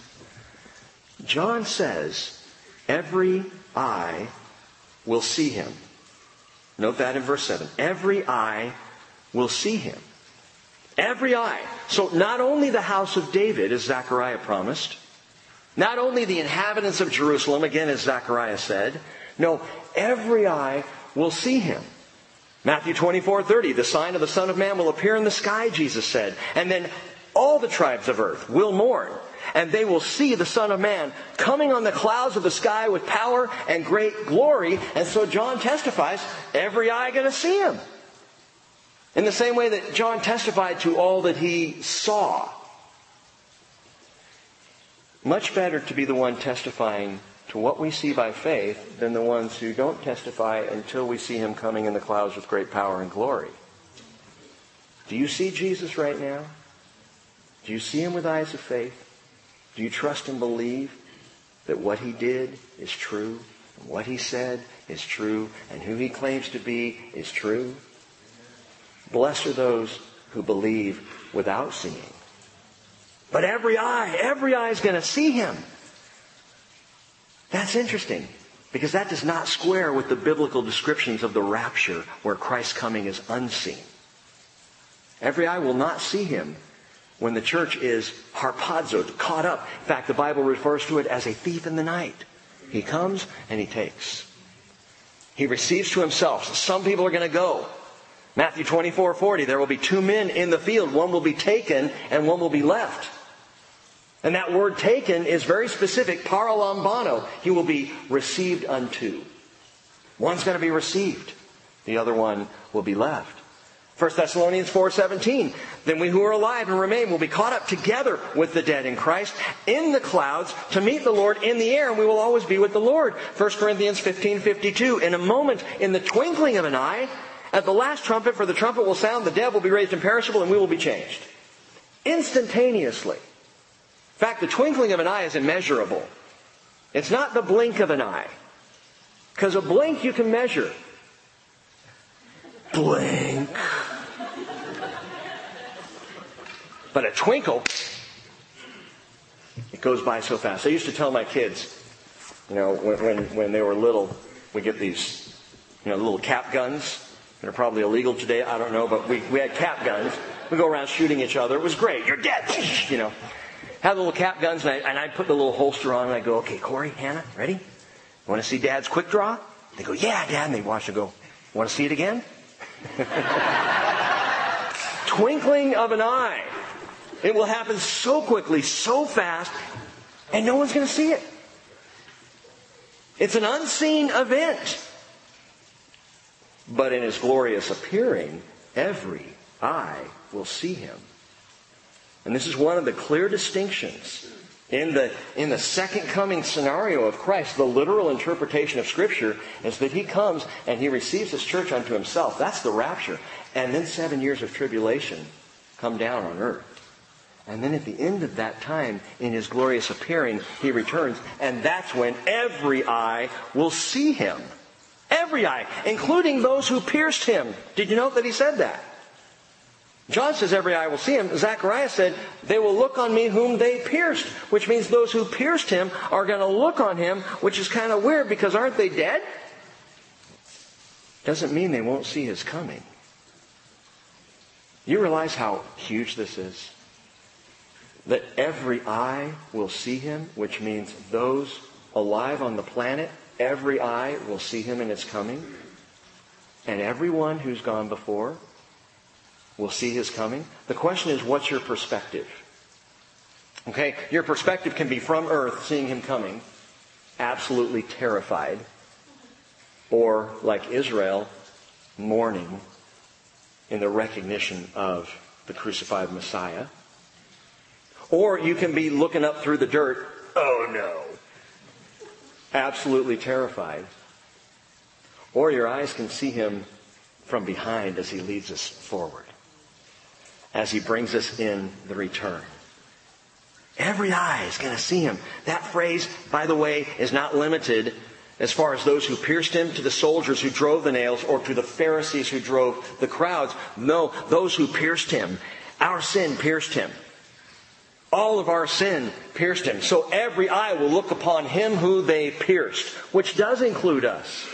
John says, every eye will see Him. Note that in verse seven. Every eye will see Him. Every eye. So not only the house of David, as Zechariah promised, not only the inhabitants of Jerusalem, again as Zechariah said, no, every eye will see Him. Matthew twenty-four thirty, the sign of the Son of Man will appear in the sky, Jesus said. And then all the tribes of earth will mourn. And they will see the Son of Man coming on the clouds of the sky with power and great glory. And so John testifies, every eye going to see Him. In the same way that John testified to all that he saw. Much better to be the one testifying to what we see by faith than the ones who don't testify until we see Him coming in the clouds with great power and glory. Do you see Jesus right now? Do you see Him with eyes of faith? Do you trust and believe that what He did is true, and what He said is true, and who He claims to be is true? Blessed are those who believe without seeing. But every eye, every eye is going to see Him. That's interesting, because that does not square with the biblical descriptions of the rapture, where Christ's coming is unseen. Every eye will not see Him when the church is harpazoed, caught up. In fact, the Bible refers to it as a thief in the night. He comes and He takes. He receives to himself. Some people are going to go. Matthew twenty-four forty, there will be two men in the field. One will be taken and one will be left. And that word taken is very specific. Paralambano. He will be received unto. One's going to be received. The other one will be left. First Thessalonians four seventeen. Then we who are alive and remain will be caught up together with the dead in Christ in the clouds to meet the Lord in the air, and we will always be with the Lord. First Corinthians fifteen fifty-two. In a moment, in the twinkling of an eye, at the last trumpet, for the trumpet will sound, the dead will be raised imperishable, and we will be changed. Instantaneously. In fact, the twinkling of an eye is immeasurable. It's not the blink of an eye. Because a blink you can measure. Blink. But a twinkle, it goes by so fast. I used to tell my kids, you know, when when, when they were little, we get these, you know, little cap guns. They're probably illegal today, I don't know, but we, we had cap guns. We go around shooting each other. It was great. You're dead. You know. Had the little cap guns, and I, and I put the little holster on, and I go, okay, Corey, Hannah, ready? You want to see Dad's quick draw? They go, yeah, Dad. And they watch and go, want to see it again? Twinkling of an eye. It will happen so quickly, so fast, and no one's going to see it. It's an unseen event. But in His glorious appearing, every eye will see Him. And this is one of the clear distinctions in the, in the second coming scenario of Christ. The literal interpretation of Scripture is that He comes and He receives His church unto Himself. That's the rapture. And then seven years of tribulation come down on earth. And then at the end of that time, in His glorious appearing, He returns. And that's when every eye will see Him. Every eye, including those who pierced Him. Did you note that He said that? John says every eye will see Him. Zechariah said, they will look on me whom they pierced. Which means those who pierced Him are going to look on Him, which is kind of weird because aren't they dead? Doesn't mean they won't see His coming. You realize how huge this is? That every eye will see Him, which means those alive on the planet, every eye will see Him in His coming. And everyone who's gone before will see His coming. The question is, what's your perspective? Okay, your perspective can be from earth, seeing Him coming, absolutely terrified. Or, like Israel, mourning in the recognition of the crucified Messiah. Or you can be looking up through the dirt, oh no, absolutely terrified. Or your eyes can see Him from behind as He leads us forward, as He brings us in the return. Every eye is going to see Him. That phrase, by the way, is not limited as far as those who pierced Him to the soldiers who drove the nails or to the Pharisees who drove the crowds. No, those who pierced Him. Our sin pierced Him. All of our sin pierced Him. So every eye will look upon Him who they pierced, which does include us.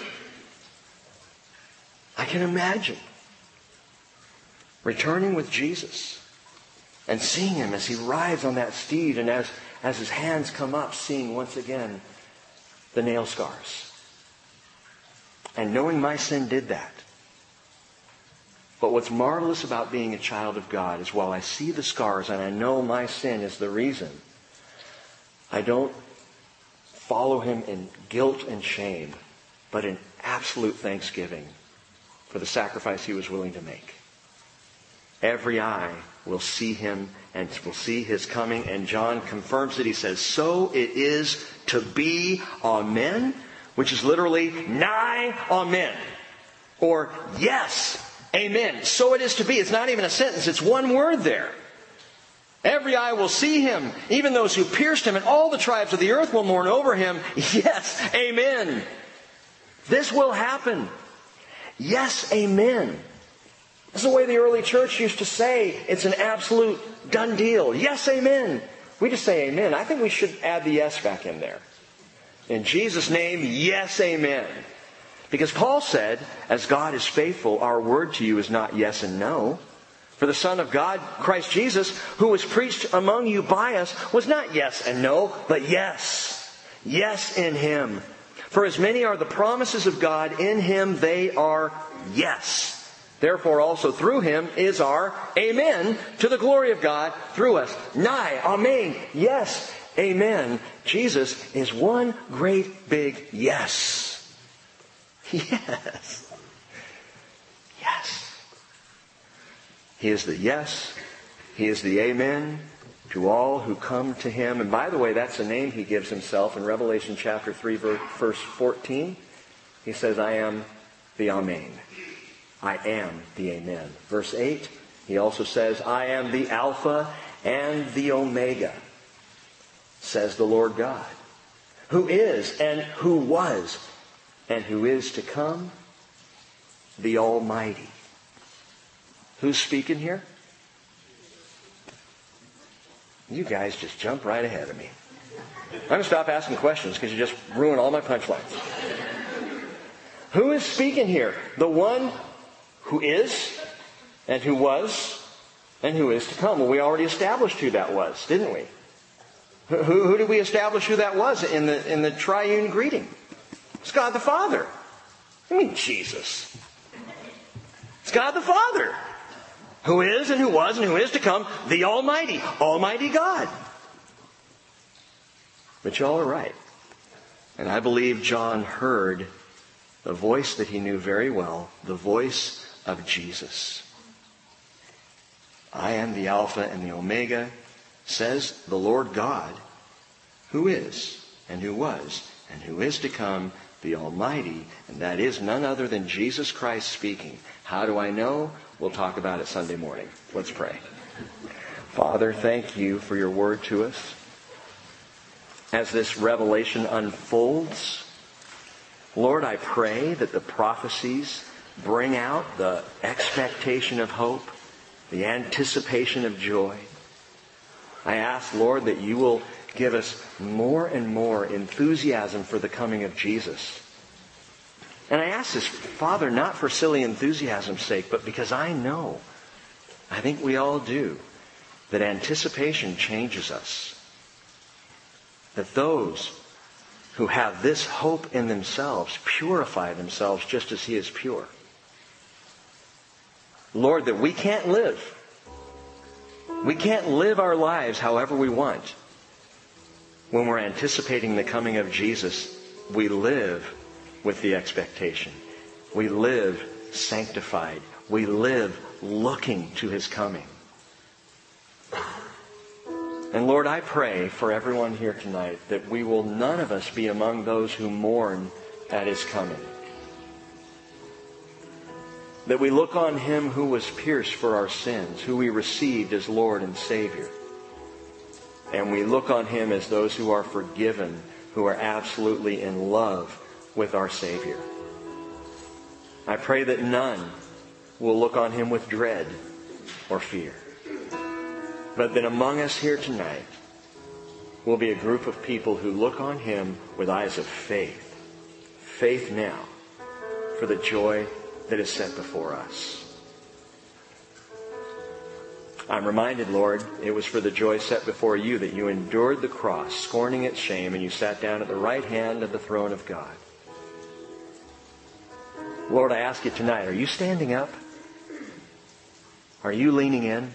I can imagine returning with Jesus and seeing Him as He rides on that steed, and as, as His hands come up, seeing once again the nail scars. And knowing my sin did that. But what's marvelous about being a child of God is while I see the scars and I know my sin is the reason, I don't follow Him in guilt and shame, but in absolute thanksgiving for the sacrifice He was willing to make. Every eye will see Him and will see His coming. And John confirms it. He says, so it is to be, amen, which is literally nigh, amen. Or yes, amen. So it is to be. It's not even a sentence. It's one word there. Every eye will see Him, even those who pierced Him, and all the tribes of the earth will mourn over Him. Yes, amen. This will happen. Yes, amen. This is the way the early church used to say it's an absolute done deal. Yes, amen. We just say amen. I think we should add the yes back in there. In Jesus' name, yes, amen. Because Paul said, as God is faithful, our word to you is not yes and no. For the Son of God, Christ Jesus, who was preached among you by us, was not yes and no, but yes. Yes in Him. For as many are the promises of God, in Him they are yes. Therefore also through Him is our amen to the glory of God through us. Nigh, amen, yes, amen. Jesus is one great big yes. Yes. Yes. He is the yes. He is the amen to all who come to Him. And by the way, that's the name He gives Himself in Revelation chapter three, verse fourteen. He says, I am the amen. I am the amen. Verse eight, He also says, I am the Alpha and the Omega, says the Lord God, who is and who was and who is to come, the Almighty. Who's speaking here? You guys just jump right ahead of me. I'm going to stop asking questions because you just ruin all my punchlines. Who is speaking here? The one who is and who was and who is to come. Well, we already established who that was, didn't we? Who, who did we establish who that was in the, in the triune greeting? It's God the Father. I mean, Jesus. It's God the Father. Who is and who was and who is to come, the Almighty, Almighty God. But y'all are right. And I believe John heard the voice that he knew very well, the voice of Jesus. I am the Alpha and the Omega, says the Lord God, who is and who was and who is to come, the Almighty. And that is none other than Jesus Christ speaking. How do I know? We'll talk about it Sunday morning. Let's pray. Father, thank you for your word to us. As this revelation unfolds, Lord, I pray that the prophecies bring out the expectation of hope, the anticipation of joy. I ask, Lord, that you will give us more and more enthusiasm for the coming of Jesus. And I ask this, Father, not for silly enthusiasm's sake, but because I know, I think we all do, that anticipation changes us. That those who have this hope in themselves purify themselves just as He is pure. Lord, that we can't live. We can't live our lives however we want. When we're anticipating the coming of Jesus, we live with the expectation. We live sanctified. We live looking to His coming. And Lord, I pray for everyone here tonight that we will none of us be among those who mourn at His coming. That we look on Him who was pierced for our sins, who we received as Lord and Savior. And we look on Him as those who are forgiven, who are absolutely in love with our Savior. I pray that none will look on Him with dread or fear. But that among us here tonight will be a group of people who look on Him with eyes of faith. Faith now for the joy that is set before us. I'm reminded, Lord, it was for the joy set before you that you endured the cross, scorning its shame, and you sat down at the right hand of the throne of God. Lord, I ask you tonight, are you standing up? Are you leaning in?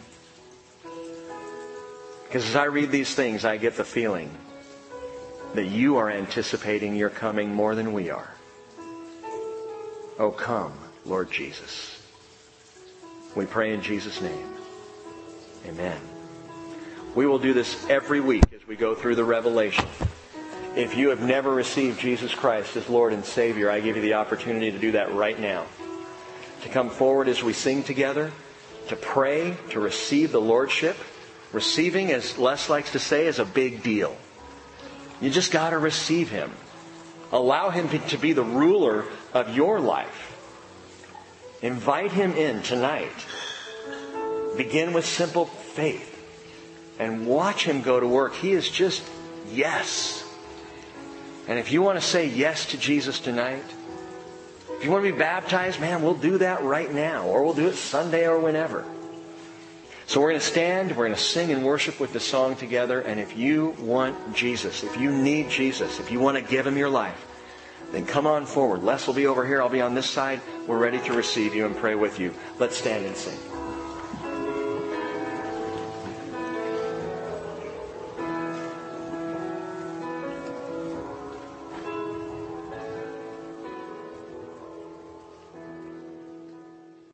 Because as I read these things, I get the feeling that you are anticipating your coming more than we are. Oh, come, Lord Jesus. We pray in Jesus' name. Amen. We will do this every week as we go through the Revelation. If you have never received Jesus Christ as Lord and Savior, I give you the opportunity to do that right now. To come forward as we sing together, to pray, to receive the Lordship. Receiving, as Les likes to say, is a big deal. You just got to receive Him. Allow Him to be the ruler of your life. Invite Him in tonight. Begin with simple faith. And watch Him go to work. He is just yes. And if you want to say yes to Jesus tonight, if you want to be baptized, man, we'll do that right now. Or we'll do it Sunday or whenever. So we're going to stand, we're going to sing and worship with the song together. And if you want Jesus, if you need Jesus, if you want to give Him your life, then come on forward. Les will be over here. I'll be on this side. We're ready to receive you and pray with you. Let's stand and sing.